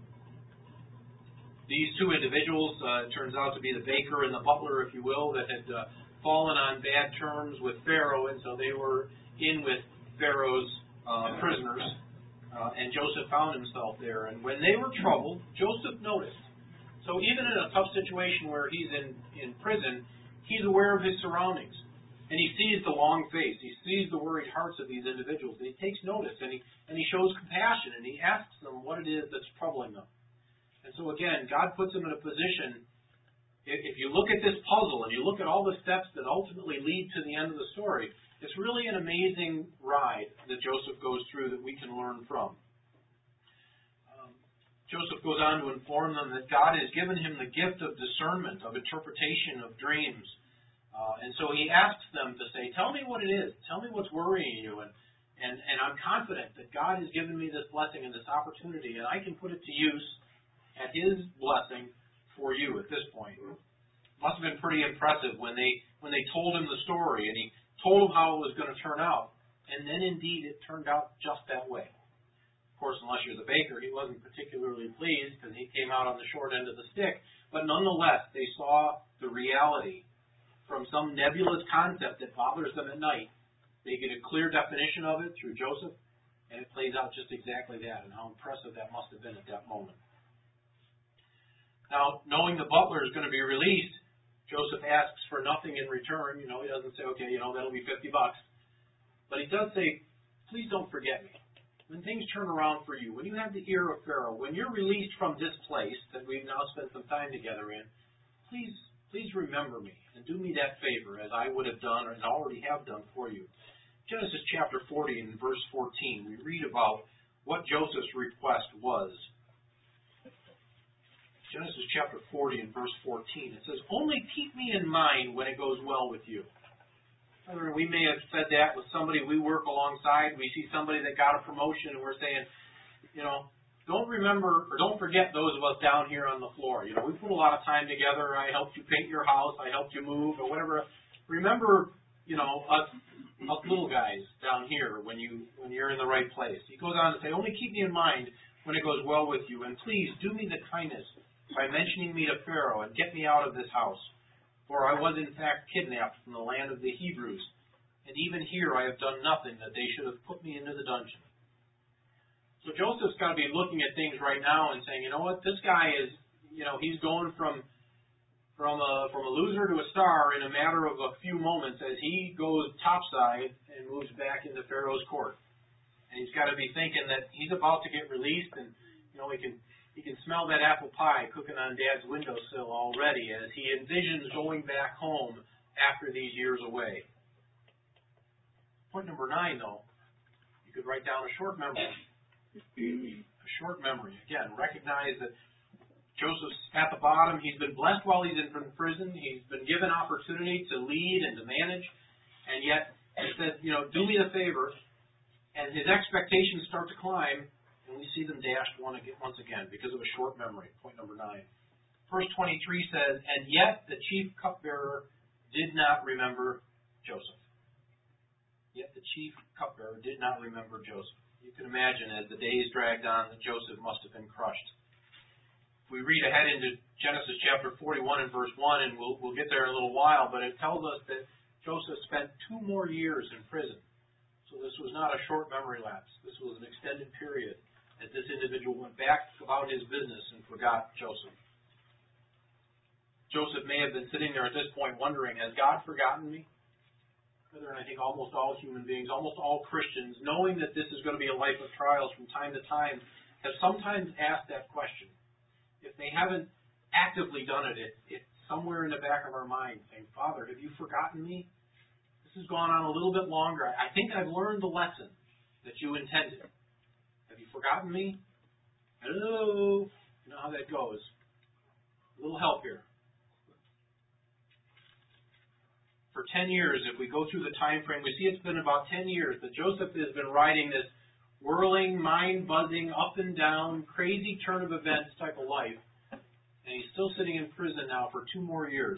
Speaker 2: These two individuals, uh, it turns out to be the baker and the butler, if you will, that had uh, fallen on bad terms with Pharaoh, and so they were in with Pharaoh's uh, prisoners, uh, and Joseph found himself there. And when they were troubled, Joseph noticed. So even in a tough situation where he's in, in prison, he's aware of his surroundings, and he sees the long face, he sees the worried hearts of these individuals, and he takes notice, and he, and he shows compassion, and he asks them what it is that's troubling them. And so again, God puts him in a position, if you look at this puzzle and you look at all the steps that ultimately lead to the end of the story, it's really an amazing ride that Joseph goes through that we can learn from. Um, Joseph goes on to inform them that God has given him the gift of discernment, of interpretation of dreams. Uh, and so he asks them to say, tell me what it is. Tell me what's worrying you. And, and, and I'm confident that God has given me this blessing and this opportunity, and I can put it to use at his blessing for you at this point. Must have been pretty impressive when they when they told him the story and he told him how it was going to turn out. And then indeed it turned out just that way. Of course, unless you're the baker, he wasn't particularly pleased because he came out on the short end of the stick. But nonetheless, they saw the reality from some nebulous concept that bothers them at night. They get a clear definition of it through Joseph, and it plays out just exactly that, and how impressive that must have been at that moment. Now, knowing the butler is going to be released, Joseph asks for nothing in return. You know, he doesn't say, okay, you know, that'll be fifty bucks. But he does say, please don't forget me. When things turn around for you, when you have the ear of Pharaoh, when you're released from this place that we've now spent some time together in, please, please remember me and do me that favor as I would have done and already have done for you. Genesis chapter forty and verse fourteen, we read about what Joseph's request was. Genesis chapter forty and verse fourteen, it says, "Only keep me in mind when it goes well with you." We may have said that with somebody we work alongside. We see somebody that got a promotion and we're saying, you know, don't remember or don't forget those of us down here on the floor. You know, we put a lot of time together. I helped you paint your house. I helped you move or whatever. Remember, you know, us, us little guys down here when, you, when you're in the right place. He goes on to say, "Only keep me in mind when it goes well with you. And please do me the kindness by mentioning me to Pharaoh and get me out of this house. For I was in fact kidnapped from the land of the Hebrews. And even here I have done nothing that they should have put me into the dungeon." So Joseph's got to be looking at things right now and saying, you know what, this guy is, you know, he's going from from a from a loser to a star in a matter of a few moments as he goes topside and moves back into Pharaoh's court. And he's got to be thinking that he's about to get released, and you know he can he can smell that apple pie cooking on Dad's windowsill already as he envisions going back home after these years away. Point number nine, though, you could write down a short memory. A short memory. Again, recognize that Joseph's at the bottom. He's been blessed while he's in prison. He's been given opportunity to lead and to manage. And yet, he said, you know, do me a favor. And his expectations start to climb. And we see them dashed one again, once again because of a short memory. Point number nine. Verse twenty-three says, "And yet the chief cupbearer did not remember Joseph." Yet the chief cupbearer did not remember Joseph. You can imagine as the days dragged on that Joseph must have been crushed. If we read ahead into Genesis chapter forty-one and verse one, and we'll, we'll get there in a little while, but it tells us that Joseph spent two more years in prison. So this was not a short memory lapse. This was an extended period as this individual went back about his business and forgot Joseph. Joseph may have been sitting there at this point wondering, has God forgotten me? And I think almost all human beings, almost all Christians, knowing that this is going to be a life of trials from time to time, have sometimes asked that question. If they haven't actively done it, it, it's somewhere in the back of our mind saying, "Father, have you forgotten me? This has gone on a little bit longer. I think I've learned the lesson that you intended. Have you forgotten me? Hello?" You know how that goes. A little help here. For ten years, if we go through the time frame, we see it's been about ten years that Joseph has been riding this whirling, mind-buzzing, up and down, crazy turn of events type of life. And he's still sitting in prison now for two more years.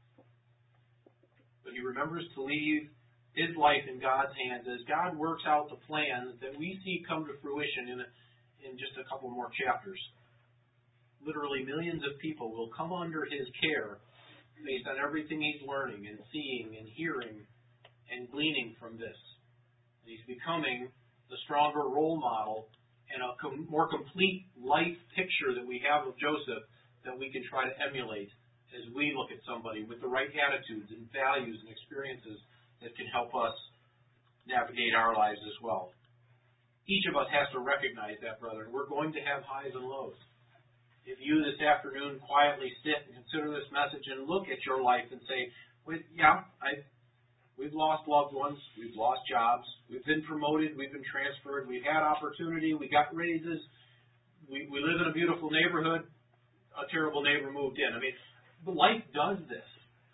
Speaker 2: But he remembers to leave his life in God's hands as God works out the plans that we see come to fruition in, a, in just a couple more chapters. Literally millions of people will come under his care based on everything he's learning and seeing and hearing and gleaning from this. And he's becoming the stronger role model and a com- more complete life picture that we have of Joseph that we can try to emulate as we look at somebody with the right attitudes and values and experiences that can help us navigate our lives as well. Each of us has to recognize that, brethren. We're going to have highs and lows. If you this afternoon quietly sit and consider this message and look at your life and say, well, yeah, I, we've lost loved ones, we've lost jobs, we've been promoted, we've been transferred, we've had opportunity, we got raises, we, we live in a beautiful neighborhood, a terrible neighbor moved in. I mean, life does this.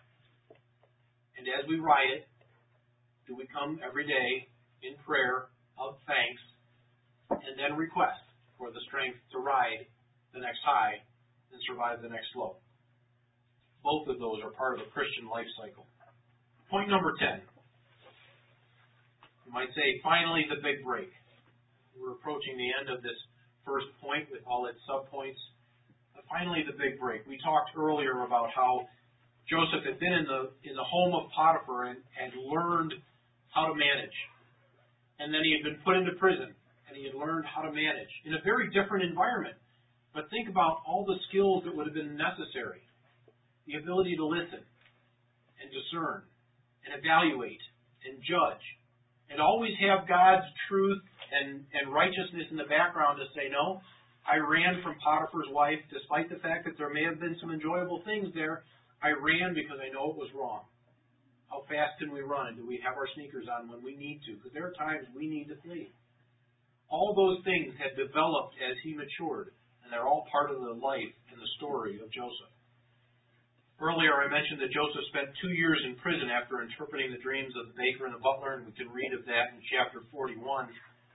Speaker 2: And as we ride it, do we come every day in prayer of thanks and then request for the strength to ride the next high and survive the next low. Both of those are part of a Christian life cycle. Point number ten. You might say, finally, the big break. We're approaching the end of this first point with all its subpoints. But finally, the big break. We talked earlier about how Joseph had been in the in the home of Potiphar and had learned how to manage. And then he had been put into prison, and he had learned how to manage in a very different environment. But think about all the skills that would have been necessary. The ability to listen and discern and evaluate and judge and always have God's truth and, and righteousness in the background to say, no, I ran from Potiphar's wife despite the fact that there may have been some enjoyable things there. I ran because I know it was wrong. How fast can we run? And do we have our sneakers on when we need to? Because there are times we need to flee. All those things had developed as he matured, and they're all part of the life and the story of Joseph. Earlier I mentioned that Joseph spent two years in prison after interpreting the dreams of the baker and the butler, and we can read of that in chapter forty-one.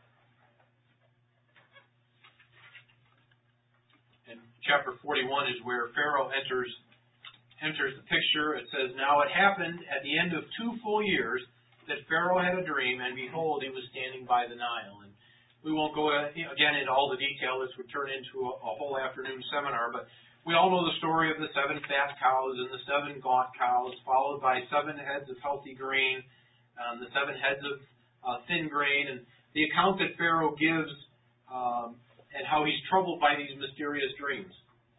Speaker 2: And chapter forty-one is where Pharaoh enters enters the picture. It says, "Now it happened at the end of two full years that Pharaoh had a dream, and behold, he was standing by the Nile." And we won't go again into all the detail. This would turn into a, a whole afternoon seminar, but we all know the story of the seven fat cows and the seven gaunt cows, followed by seven heads of healthy grain, um, the seven heads of uh, thin grain, and the account that Pharaoh gives um, and how he's troubled by these mysterious dreams.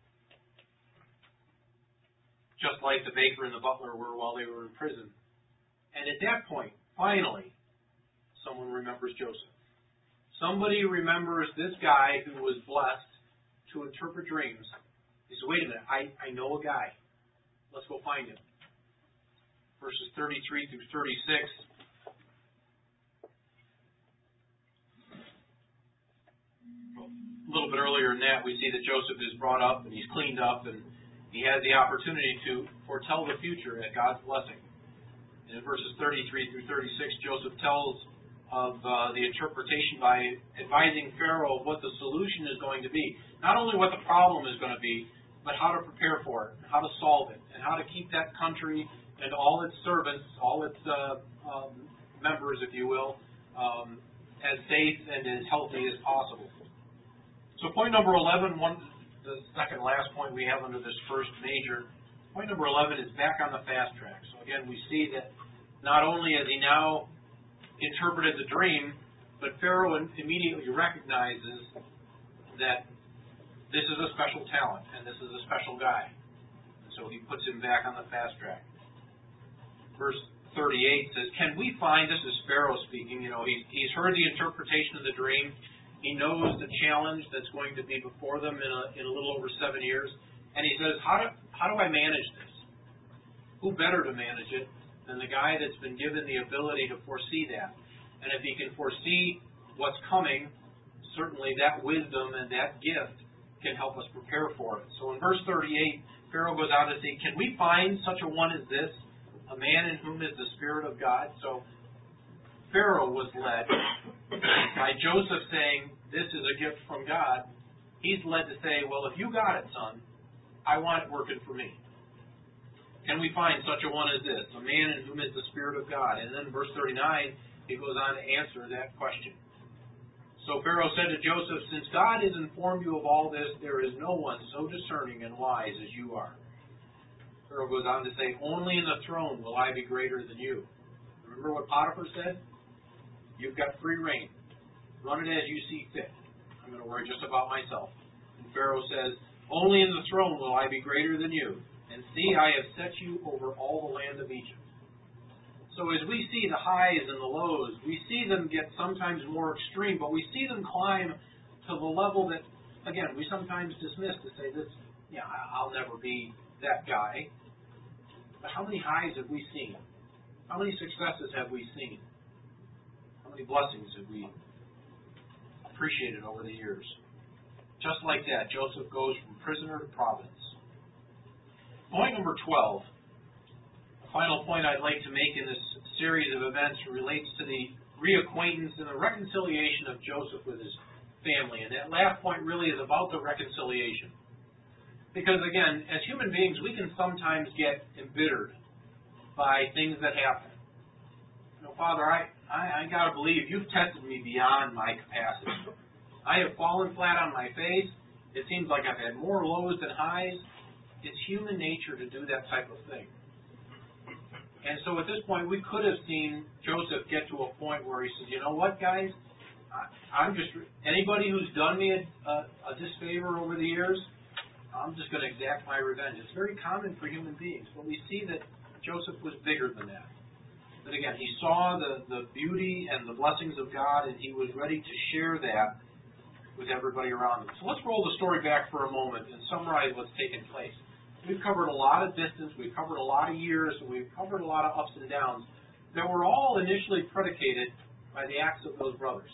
Speaker 2: Just like the baker and the butler were while they were in prison. And at that point, finally, someone remembers Joseph. Somebody remembers this guy who was blessed to interpret dreams. He said, wait a minute, I, I know a guy. Let's go find him. Verses thirty-three through thirty-six. A little bit earlier than that, we see that Joseph is brought up and he's cleaned up and he has the opportunity to foretell the future at God's blessing. And in verses thirty-three through thirty-six, Joseph tells of uh, the interpretation by advising Pharaoh of what the solution is going to be. Not only what the problem is going to be, but how to prepare for it, how to solve it, and how to keep that country and all its servants, all its uh, um, members, if you will, um, as safe and as healthy as possible. So point number eleven, one, the second last point we have under this first major, point number eleven is back on the fast track. So again, we see that not only has he now interpreted the dream, but Pharaoh immediately recognizes that this is a special talent and this is a special guy. And so he puts him back on the fast track. Verse thirty-eight says, can we find, this is Pharaoh speaking, you know, he, he's heard the interpretation of the dream. He knows the challenge that's going to be before them in a, in a little over seven years. And he says, how do, how do I manage this? Who better to manage it than the guy that's been given the ability to foresee that? And if he can foresee what's coming, certainly that wisdom and that gift can help us prepare for it. So in verse thirty-eight, Pharaoh goes on to say, can we find such a one as this, a man in whom is the Spirit of God? So Pharaoh was led by Joseph saying, this is a gift from God. He's led to say, well, if you got it, son, I want it working for me. Can we find such a one as this, a man in whom is the Spirit of God? And then verse thirty-nine, he goes on to answer that question. So Pharaoh said to Joseph, since God has informed you of all this, there is no one so discerning and wise as you are. Pharaoh goes on to say, only in the throne will I be greater than you. Remember what Potiphar said? You've got free reign. Run it as you see fit. I'm going to worry just about myself. And Pharaoh says, only in the throne will I be greater than you. And see, I have set you over all the land of Egypt. So as we see the highs and the lows, we see them get sometimes more extreme, but we see them climb to the level that, again, we sometimes dismiss to say, "This, yeah, I'll never be that guy." But how many highs have we seen? How many successes have we seen? How many blessings have we appreciated over the years? Just like that, Joseph goes from prisoner to providence. Point number twelve. The final point I'd like to make in this series of events relates to the reacquaintance and the reconciliation of Joseph with his family. And that last point really is about the reconciliation. Because again, as human beings, we can sometimes get embittered by things that happen. You know, Father, I, I, I got to believe you've tested me beyond my capacity. I have fallen flat on my face. It seems like I've had more lows than highs. It's human nature to do that type of thing. And so at this point, we could have seen Joseph get to a point where he says, you know what, guys? I, I'm just, anybody who's done me a, a, a disfavor over the years, I'm just going to exact my revenge. It's very common for human beings. But we see that Joseph was bigger than that. But again, he saw the, the beauty and the blessings of God, and he was ready to share that with everybody around him. So let's roll the story back for a moment and summarize what's taken place. We've covered a lot of distance, we've covered a lot of years, and we've covered a lot of ups and downs that were all initially predicated by the acts of those brothers.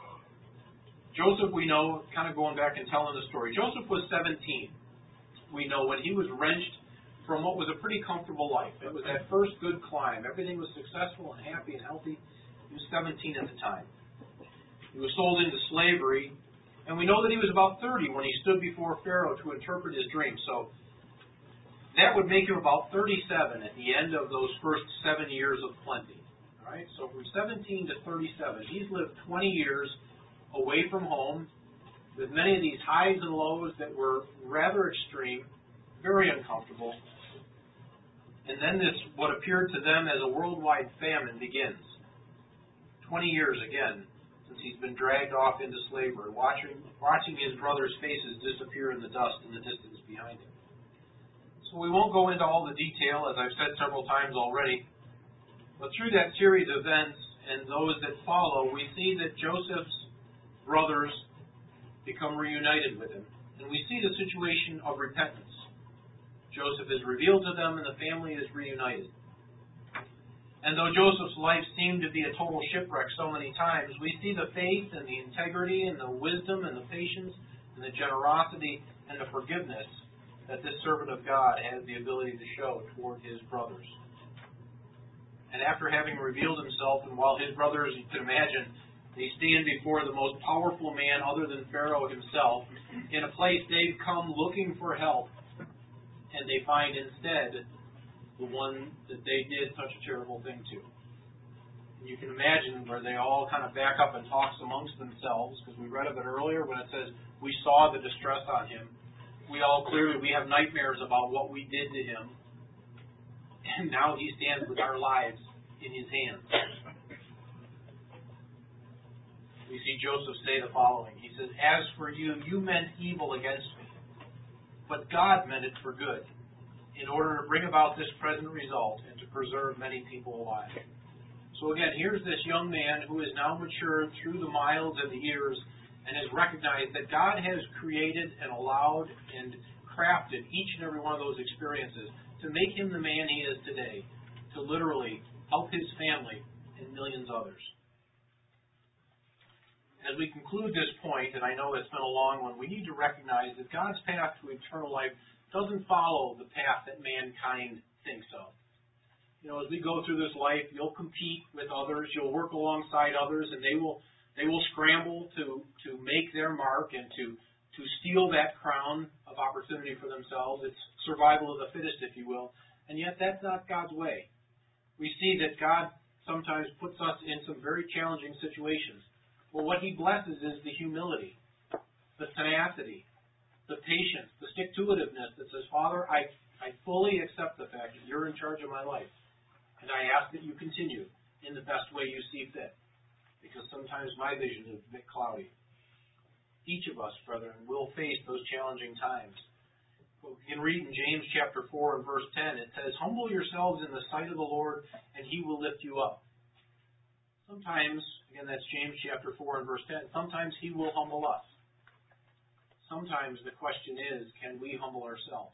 Speaker 2: Joseph, we know, kind of going back and telling the story, Joseph was seventeen. We know when he was wrenched from what was a pretty comfortable life. It was that first good climb. Everything was successful and happy and healthy. He was seventeen at the time. He was sold into slavery, and we know that he was about thirty when he stood before Pharaoh to interpret his dream. So that would make him about thirty-seven at the end of those first seven years of plenty. All right? So from seventeen to thirty-seven, he's lived twenty years away from home, with many of these highs and lows that were rather extreme, very uncomfortable. And then this, what appeared to them as a worldwide famine begins. Twenty years again since he's been dragged off into slavery, watching, watching his brothers' faces disappear in the dust in the distance behind him. So we won't go into all the detail, as I've said several times already, but through that series of events and those that follow, we see that Joseph's brothers become reunited with him. And we see the situation of repentance. Joseph is revealed to them and the family is reunited. And though Joseph's life seemed to be a total shipwreck so many times, we see the faith and the integrity and the wisdom and the patience and the generosity and the forgiveness that this servant of God has the ability to show toward his brothers. And after having revealed himself, and while his brothers, you can imagine, they stand before the most powerful man other than Pharaoh himself, in a place they've come looking for help, and they find instead the one that they did such a terrible thing to. And you can imagine where they all kind of back up and talk amongst themselves, because we read of it earlier when it says, we saw the distress on him. We all clearly, we have nightmares about what we did to him, and now he stands with our lives in his hands. We see Joseph say the following. He says, as for you, you meant evil against me, but God meant it for good, in order to bring about this present result and to preserve many people alive. So again, here's this young man who is now matured through the miles and the years and has recognized that God has created and allowed and crafted each and every one of those experiences to make him the man he is today, to literally help his family and millions others. As we conclude this point, and I know it's been a long one, we need to recognize that God's path to eternal life doesn't follow the path that mankind thinks of. You know, as we go through this life, you'll compete with others, you'll work alongside others, and they will they will scramble to, to make their mark and to, to steal that crown of opportunity for themselves. It's survival of the fittest, if you will. And yet that's not God's way. We see that God sometimes puts us in some very challenging situations. Well, what he blesses is the humility, the tenacity, the patience, the stick-to-itiveness that says, Father, I, I fully accept the fact that you're in charge of my life, and I ask that you continue in the best way you see fit, because sometimes my vision is a bit cloudy. Each of us, brethren, will face those challenging times. We can read in James chapter four and verse ten, it says, humble yourselves in the sight of the Lord, and he will lift you up. Sometimes, again, that's James chapter four and verse ten, sometimes he will humble us. Sometimes the question is, can we humble ourselves?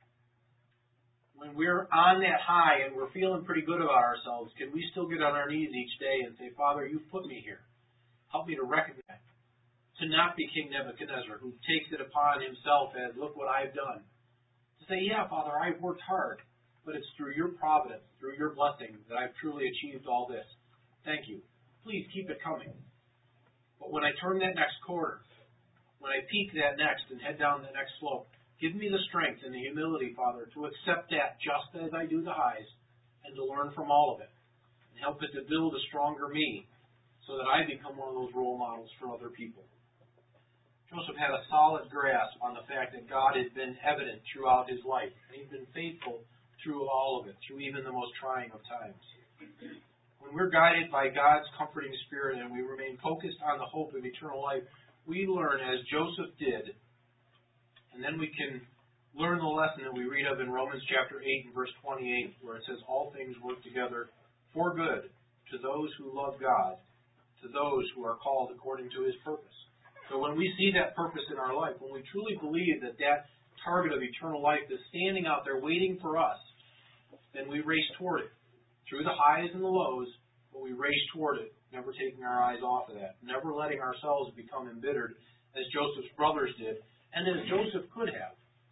Speaker 2: When we're on that high and we're feeling pretty good about ourselves, can we still get on our knees each day and say, Father, you've put me here. Help me to recognize, to not be King Nebuchadnezzar, who takes it upon himself as, look what I've done. To say, yeah, Father, I've worked hard, but it's through your providence, through your blessing, that I've truly achieved all this. Thank you. Please keep it coming. But when I turn that next corner, when I peak that next and head down the next slope, give me the strength and the humility, Father, to accept that just as I do the highs and to learn from all of it. And help it to build a stronger me so that I become one of those role models for other people. Joseph had a solid grasp on the fact that God had been evident throughout his life. And he'd been faithful through all of it, through even the most trying of times. When we're guided by God's comforting spirit and we remain focused on the hope of eternal life, we learn as Joseph did, and then we can learn the lesson that we read of in Romans chapter eight and verse twenty-eight, where it says, all things work together for good to those who love God, to those who are called according to his purpose. So when we see that purpose in our life, when we truly believe that that target of eternal life that's standing out there waiting for us, then we race toward it. Through the highs and the lows, but we race toward it, never taking our eyes off of that, never letting ourselves become embittered as Joseph's brothers did, and as Joseph could have.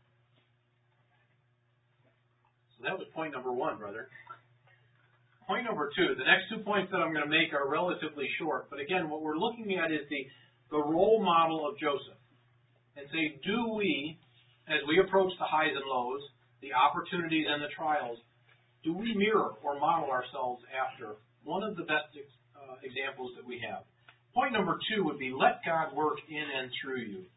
Speaker 2: So that was point number one, brother. Point number two, the next two points that I'm going to make are relatively short, but again, what we're looking at is the, the role model of Joseph. And say, do we, as we approach the highs and lows, the opportunities and the trials, do we mirror or model ourselves after one of the best uh, examples that we have? Point number two would be, let God work in and through you.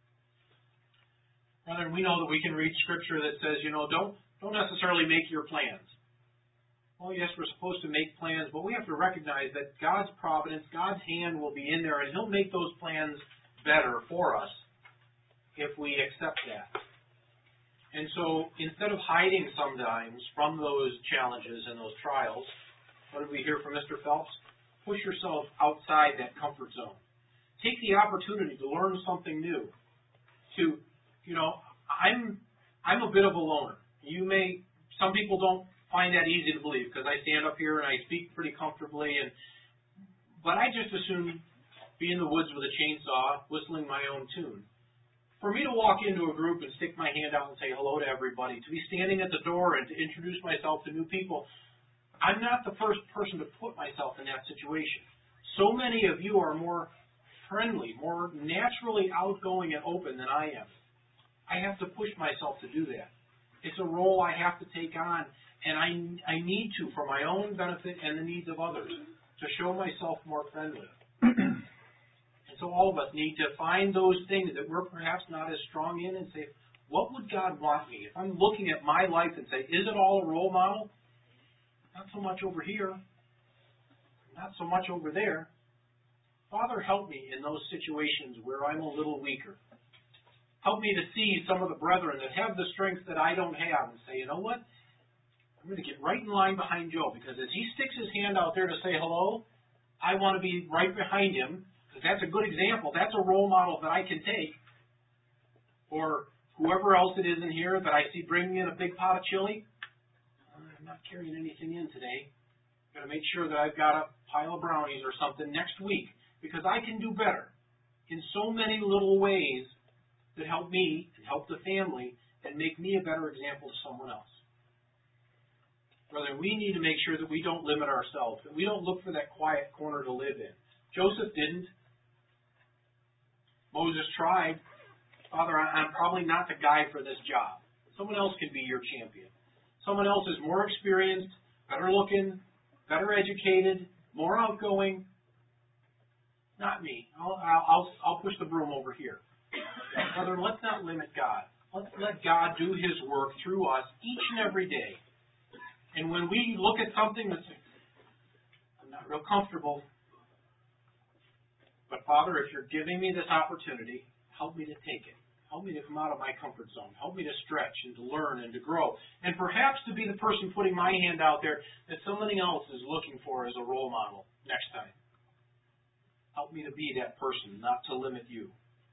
Speaker 2: Brethren, we know that we can read Scripture that says, you know, don't, don't necessarily make your plans. Well, yes, we're supposed to make plans, but we have to recognize that God's providence, God's hand will be in there, and He'll make those plans better for us if we accept that. And so, instead of hiding sometimes from those challenges and those trials, what did we hear from Mister Phelps? Push yourself outside that comfort zone. Take the opportunity to learn something new. To, you know, I'm I'm a bit of a loner. You may, some people don't find that easy to believe because I stand up here and I speak pretty comfortably, and but I just assume be in the woods with a chainsaw, whistling my own tune. For me to walk into a group and stick my hand out and say hello to everybody, to be standing at the door and to introduce myself to new people, I'm not the first person to put myself in that situation. So many of you are more friendly, more naturally outgoing and open than I am. I have to push myself to do that. It's a role I have to take on, and I, I need to for my own benefit and the needs of others, to show myself more friendly. And so all of us need to find those things that we're perhaps not as strong in and say, what would God want me? If I'm looking at my life and say, is it all a role model? Not so much over here. Not so much over there. Father, help me in those situations where I'm a little weaker. Help me to see some of the brethren that have the strength that I don't have and say, you know what? I'm going to get right in line behind Joe, because as he sticks his hand out there to say hello, I want to be right behind him, because that's a good example. That's a role model that I can take. Or whoever else it is in here that I see bringing in a big pot of chili, I'm not carrying anything in today. I've got to make sure that I've got a pile of brownies or something next week, because I can do better in so many little ways that help me and help the family and make me a better example to someone else. Brother, we need to make sure that we don't limit ourselves, that we don't look for that quiet corner to live in. Joseph didn't. Moses tried. Father, I'm probably not the guy for this job. Someone else can be your champion. Someone else is more experienced, better looking, better educated, more outgoing. Not me. I'll, I'll, I'll push the broom over here. Brother, let's not limit God. Let's let God do His work through us each and every day. And when we look at something that's, I'm not real comfortable, but Father, if you're giving me this opportunity, help me to take it. Help me to come out of my comfort zone. Help me to stretch and to learn and to grow. And perhaps to be the person putting my hand out there that somebody else is looking for as a role model next time. Help me to be that person, not to limit you.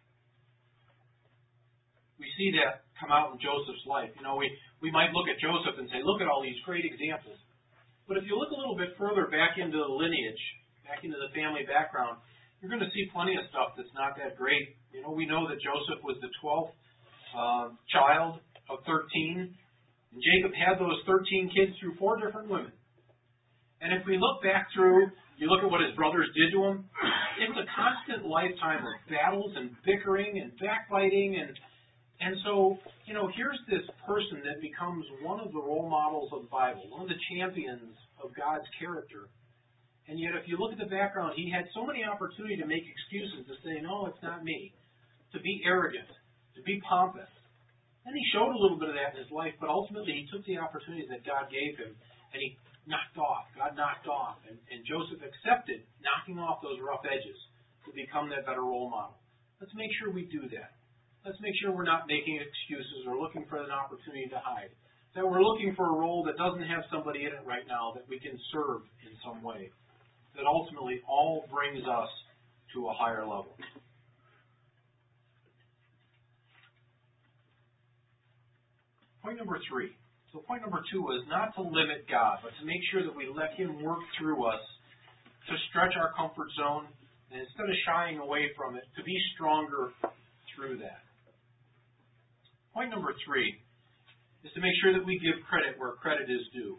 Speaker 2: We see that come out in Joseph's life. You know, we, we might look at Joseph and say, look at all these great examples. But if you look a little bit further back into the lineage, back into the family background, you're going to see plenty of stuff that's not that great. You know, we know that Joseph was the twelfth uh, child of thirteen. And Jacob had those thirteen kids through four different women. And if we look back through, you look at what his brothers did to him, it's a constant lifetime of battles and bickering and backbiting. And and so, you know, here's this person that becomes one of the role models of the Bible, one of the champions of God's character. And yet, if you look at the background, he had so many opportunities to make excuses, to say, no, it's not me, to be arrogant, to be pompous. And he showed a little bit of that in his life, but ultimately he took the opportunities that God gave him, and he knocked off. God knocked off. And, and Joseph accepted knocking off those rough edges to become that better role model. Let's make sure we do that. Let's make sure we're not making excuses or looking for an opportunity to hide. That we're looking for a role that doesn't have somebody in it right now that we can serve in some way. That ultimately all brings us to a higher level. Point number three. So point number two was not to limit God, but to make sure that we let Him work through us to stretch our comfort zone, and instead of shying away from it, to be stronger through that. Point number three is to make sure that we give credit where credit is due.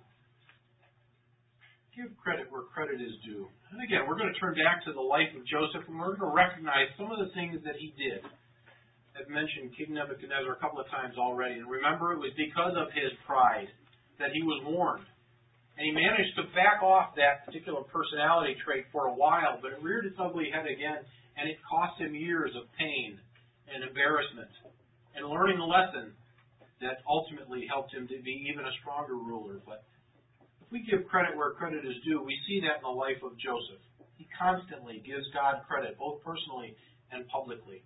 Speaker 2: Give credit where credit is due. And again, we're going to turn back to the life of Joseph, and we're going to recognize some of the things that he did. I've mentioned King Nebuchadnezzar a couple of times already, and remember, it was because of his pride that he was warned. And he managed to back off that particular personality trait for a while, but it reared its ugly head again, and it cost him years of pain and embarrassment, and learning a lesson that ultimately helped him to be even a stronger ruler. But if we give credit where credit is due, we see that in the life of Joseph. He constantly gives God credit, both personally and publicly.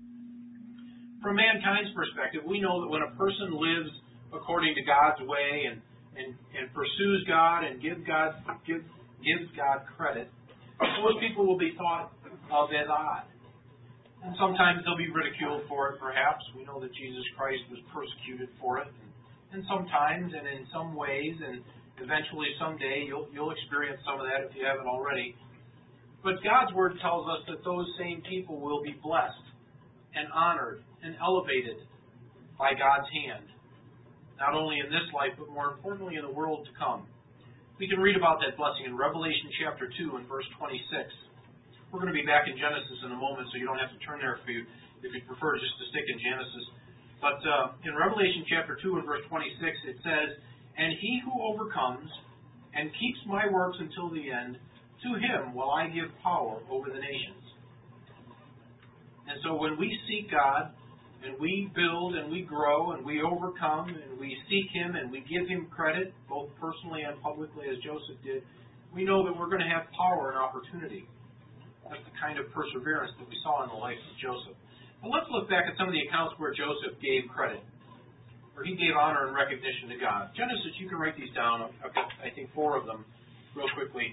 Speaker 2: From mankind's perspective, we know that when a person lives according to God's way and and, and pursues God and gives God give, gives God credit, those people will be thought of as odd. And sometimes they'll be ridiculed for it, perhaps. We know that Jesus Christ was persecuted for it. And, and sometimes, and in some ways, and eventually someday, you'll, you'll experience some of that if you haven't already. But God's Word tells us that those same people will be blessed and honored and elevated by God's hand, not only in this life, but more importantly in the world to come. We can read about that blessing in Revelation chapter two and verse twenty-six. We're going to be back in Genesis in a moment, so you don't have to turn there if you, if you prefer just to stick in Genesis. But uh, in Revelation chapter two and verse twenty-six, it says, "And he who overcomes and keeps my works until the end, to him will I give power over the nations." And so when we seek God, and we build and we grow and we overcome and we seek Him and we give Him credit, both personally and publicly as Joseph did, we know that we're going to have power and opportunity. That's the kind of perseverance that we saw in the life of Joseph. But let's look back at some of the accounts where Joseph gave credit, where he gave honor and recognition to God. Genesis, you can write these down. I've got, I think, four of them real quickly.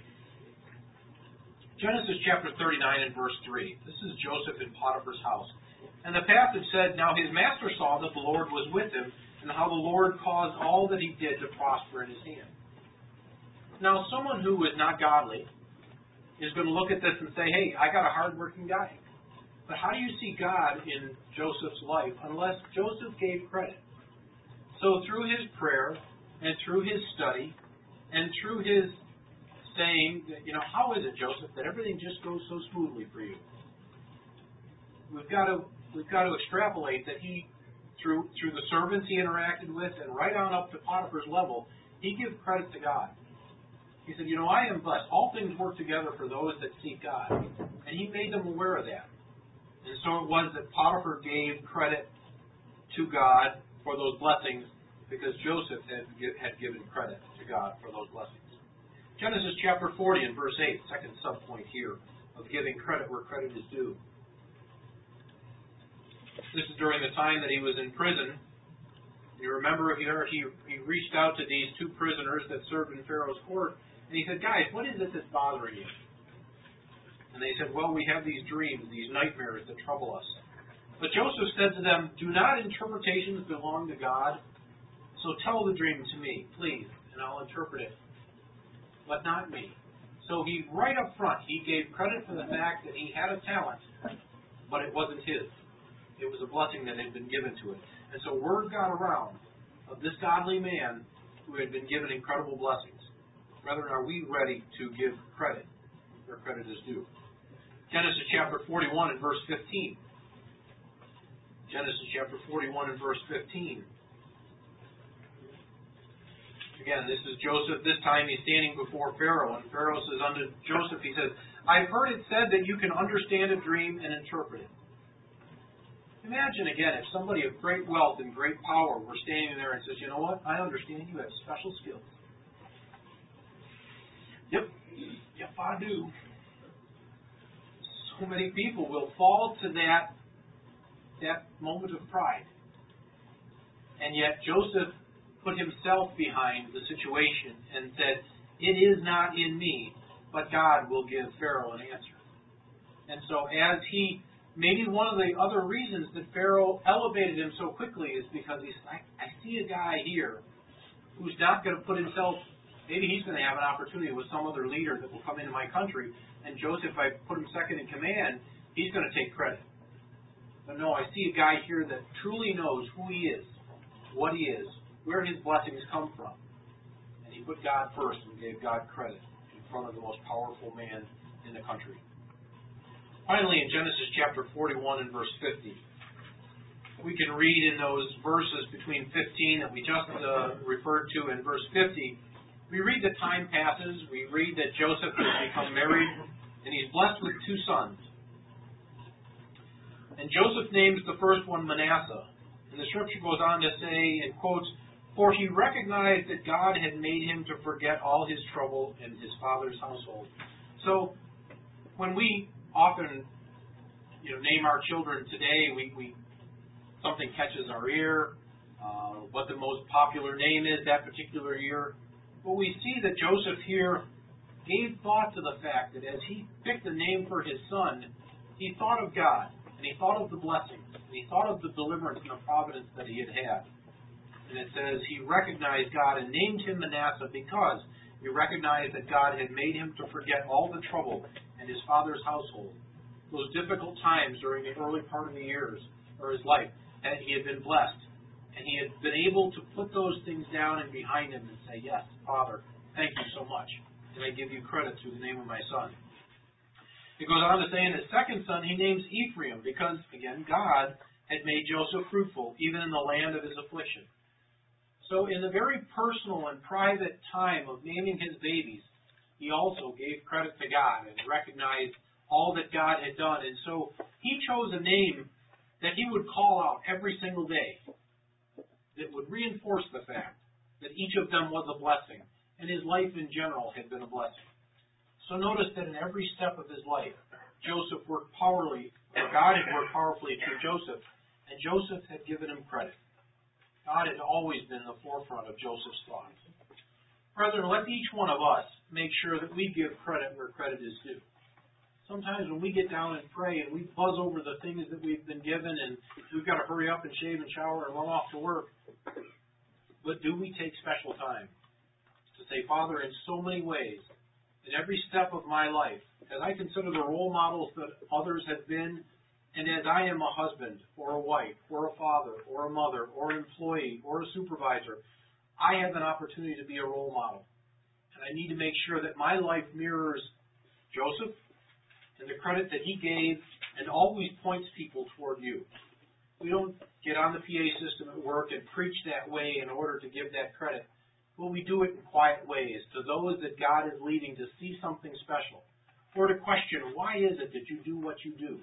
Speaker 2: Genesis chapter thirty-nine and verse three. This is Joseph in Potiphar's house. "And the passage said, Now his master saw that the Lord was with him, and how the Lord caused all that he did to prosper in his hand." Now, someone who is not godly is going to look at this and say, "Hey, I got a hard-working guy." But how do you see God in Joseph's life unless Joseph gave credit? So through his prayer, and through his study, and through his saying, that, you know, how is it, Joseph, that everything just goes so smoothly for you? We've got to we've got to extrapolate that he, through through the servants he interacted with, and right on up to Potiphar's level, he gave credit to God. He said, "You know, I am blessed. All things work together for those that seek God," and he made them aware of that. And so it was that Potiphar gave credit to God for those blessings because Joseph had had given credit to God for those blessings. Genesis chapter forty and verse eight, second subpoint here of giving credit where credit is due. This is during the time that he was in prison. You remember here, he, he reached out to these two prisoners that served in Pharaoh's court, and he said, "Guys, what is it that's bothering you?" And they said, "Well, we have these dreams, these nightmares that trouble us." But Joseph said to them, "Do not interpretations belong to God? So tell the dream to me, please, and I'll interpret it, but not me." So he, right up front, he gave credit for the fact that he had a talent, but it wasn't his. It was a blessing that had been given to it. And so word got around of this godly man who had been given incredible blessings. Brethren, are we ready to give credit where credit is due? Genesis chapter forty-one and verse fifteen. Genesis chapter forty-one and verse fifteen. Again, this is Joseph. This time he's standing before Pharaoh, and Pharaoh says unto Joseph, he says, "I've heard it said that you can understand a dream and interpret it." Imagine again if somebody of great wealth and great power were standing there and says, "You know what? I understand you have special skills." Yep, yep, I do. So many people will fall to that that moment of pride, and yet Joseph put himself behind the situation and said, "It is not in me, but God will give Pharaoh an answer." And so as he Maybe one of the other reasons that Pharaoh elevated him so quickly is because he's like, I see a guy here who's not going to put himself, maybe he's going to have an opportunity with some other leader that will come into my country, and Joseph, if I put him second in command, he's going to take credit. But no, I see a guy here that truly knows who he is, what he is, where his blessings come from. And he put God first and gave God credit in front of the most powerful man in the country. Finally, in Genesis chapter forty-one and verse fifty, we can read in those verses between fifteen that we just uh, referred to and verse fifty, we read that time passes, we read that Joseph has become married, and he's blessed with two sons. And Joseph names the first one Manasseh. And the scripture goes on to say, in quotes, "For he recognized that God had made him to forget all his trouble in his father's household." So, when we often, you know, name our children today, we, we something catches our ear, uh, what the most popular name is that particular year. But we see that Joseph here gave thought to the fact that as he picked a name for his son, he thought of God, and he thought of the blessings, and he thought of the deliverance and the providence that he had had. And it says he recognized God and named him Manasseh because he recognized that God had made him to forget all the trouble in his father's household, those difficult times during the early part of the years, or his life, and he had been blessed. And he had been able to put those things down and behind him and say, yes, Father, thank you so much. And I give you credit through the name of my son. It goes on to say in his second son, he names Ephraim because, again, God had made Joseph fruitful, even in the land of his affliction. So in the very personal and private time of naming his babies, he also gave credit to God and recognized all that God had done. And so he chose a name that he would call out every single day that would reinforce the fact that each of them was a blessing, and his life in general had been a blessing. So notice that in every step of his life, Joseph worked powerfully, or God had worked powerfully through Joseph, and Joseph had given him credit. God had always been in the forefront of Joseph's thoughts. Brethren, let each one of us make sure that we give credit where credit is due. Sometimes when we get down and pray and we buzz over the things that we've been given and we've got to hurry up and shave and shower and run off to work, but do we take special time to say, Father, in so many ways, in every step of my life, as I consider the role models that others have been, and as I am a husband or a wife or a father or a mother or an employee or a supervisor, I have an opportunity to be a role model. And I need to make sure that my life mirrors Joseph and the credit that he gave and always points people toward you. We don't get on the P A system at work and preach that way in order to give that credit. But we do it in quiet ways to those that God is leading to see something special or to question, why is it that you do what you do?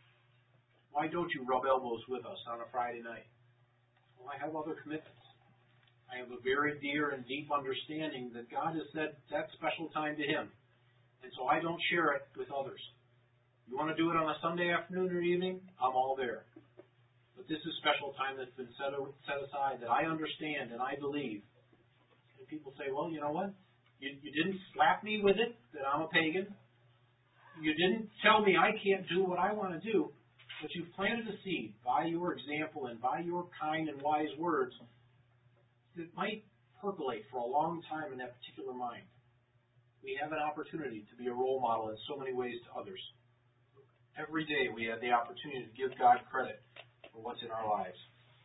Speaker 2: Why don't you rub elbows with us on a Friday night? Well, I have other commitments. I have a very dear and deep understanding that God has said that's special time to him. And so I don't share it with others. You want to do it on a Sunday afternoon or evening? I'm all there. But this is special time that's been set, set aside that I understand and I believe. And people say, well, you know what? You, you didn't slap me with it, that I'm a pagan. You didn't tell me I can't do what I want to do. But you've planted a seed by your example and by your kind and wise words that might percolate for a long time in that particular mind. We have an opportunity to be a role model in so many ways to others. Every day we have the opportunity to give God credit for what's in our lives.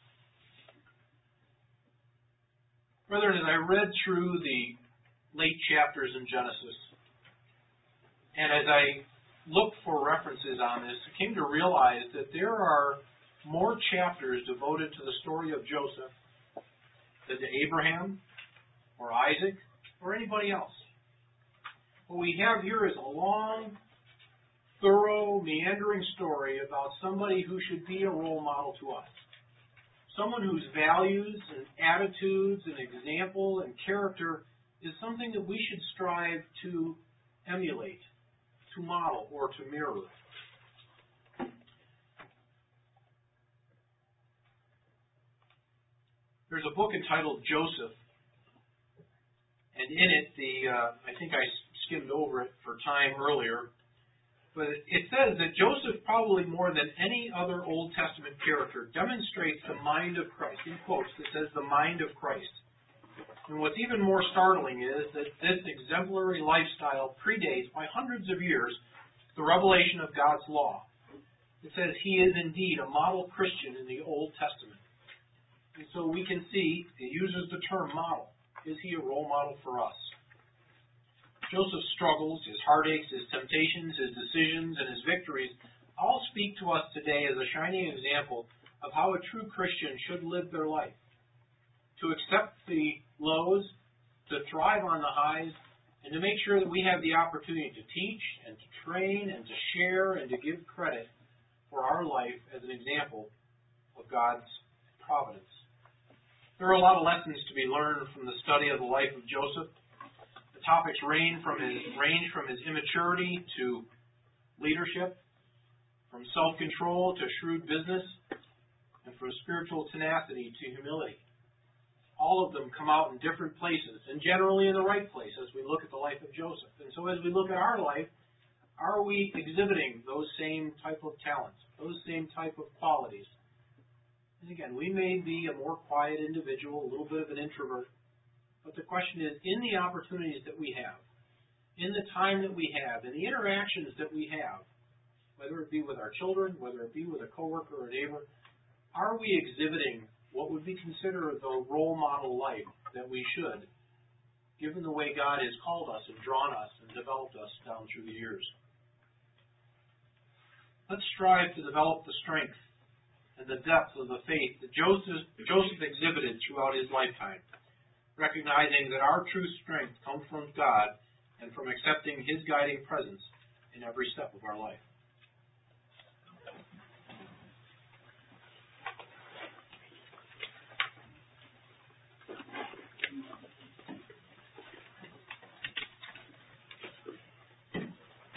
Speaker 2: Brethren, as I read through the late chapters in Genesis, and as I looked for references on this, I came to realize that there are more chapters devoted to the story of Joseph than to Abraham or Isaac or anybody else. What we have here is a long, thorough, meandering story about somebody who should be a role model to us. Someone whose values and attitudes and example and character is something that we should strive to emulate, to model, or to mirror. There's a book entitled Joseph, and in it, the uh, I think I skimmed over it for time earlier, But it says that Joseph, probably more than any other Old Testament character, demonstrates the mind of Christ. In quotes, it says the mind of Christ. And what's even more startling is that this exemplary lifestyle predates by hundreds of years the revelation of God's law. It says he is indeed a model Christian in the Old Testament. And so we can see, it uses the term model. Is he a role model for us? Joseph's struggles, his heartaches, his temptations, his decisions, and his victories all speak to us today as a shining example of how a true Christian should live their life. To accept the lows, to thrive on the highs, and to make sure that we have the opportunity to teach and to train and to share and to give credit for our life as an example of God's providence. There are a lot of lessons to be learned from the study of the life of Joseph. The topics range from his, range from his immaturity to leadership, from self-control to shrewd business, and from spiritual tenacity to humility. All of them come out in different places, and generally in the right place as we look at the life of Joseph. And so as we look at our life, are we exhibiting those same type of talents, those same type of qualities? And again, we may be a more quiet individual, a little bit of an introvert, but the question is, in the opportunities that we have, in the time that we have, in the interactions that we have, whether it be with our children, whether it be with a coworker or a neighbor, are we exhibiting what would be considered the role model life that we should, given the way God has called us and drawn us and developed us down through the years? Let's strive to develop the strength and the depth of the faith that Joseph, Joseph exhibited throughout his lifetime, recognizing that our true strength comes from God and from accepting his guiding presence in every step of our life.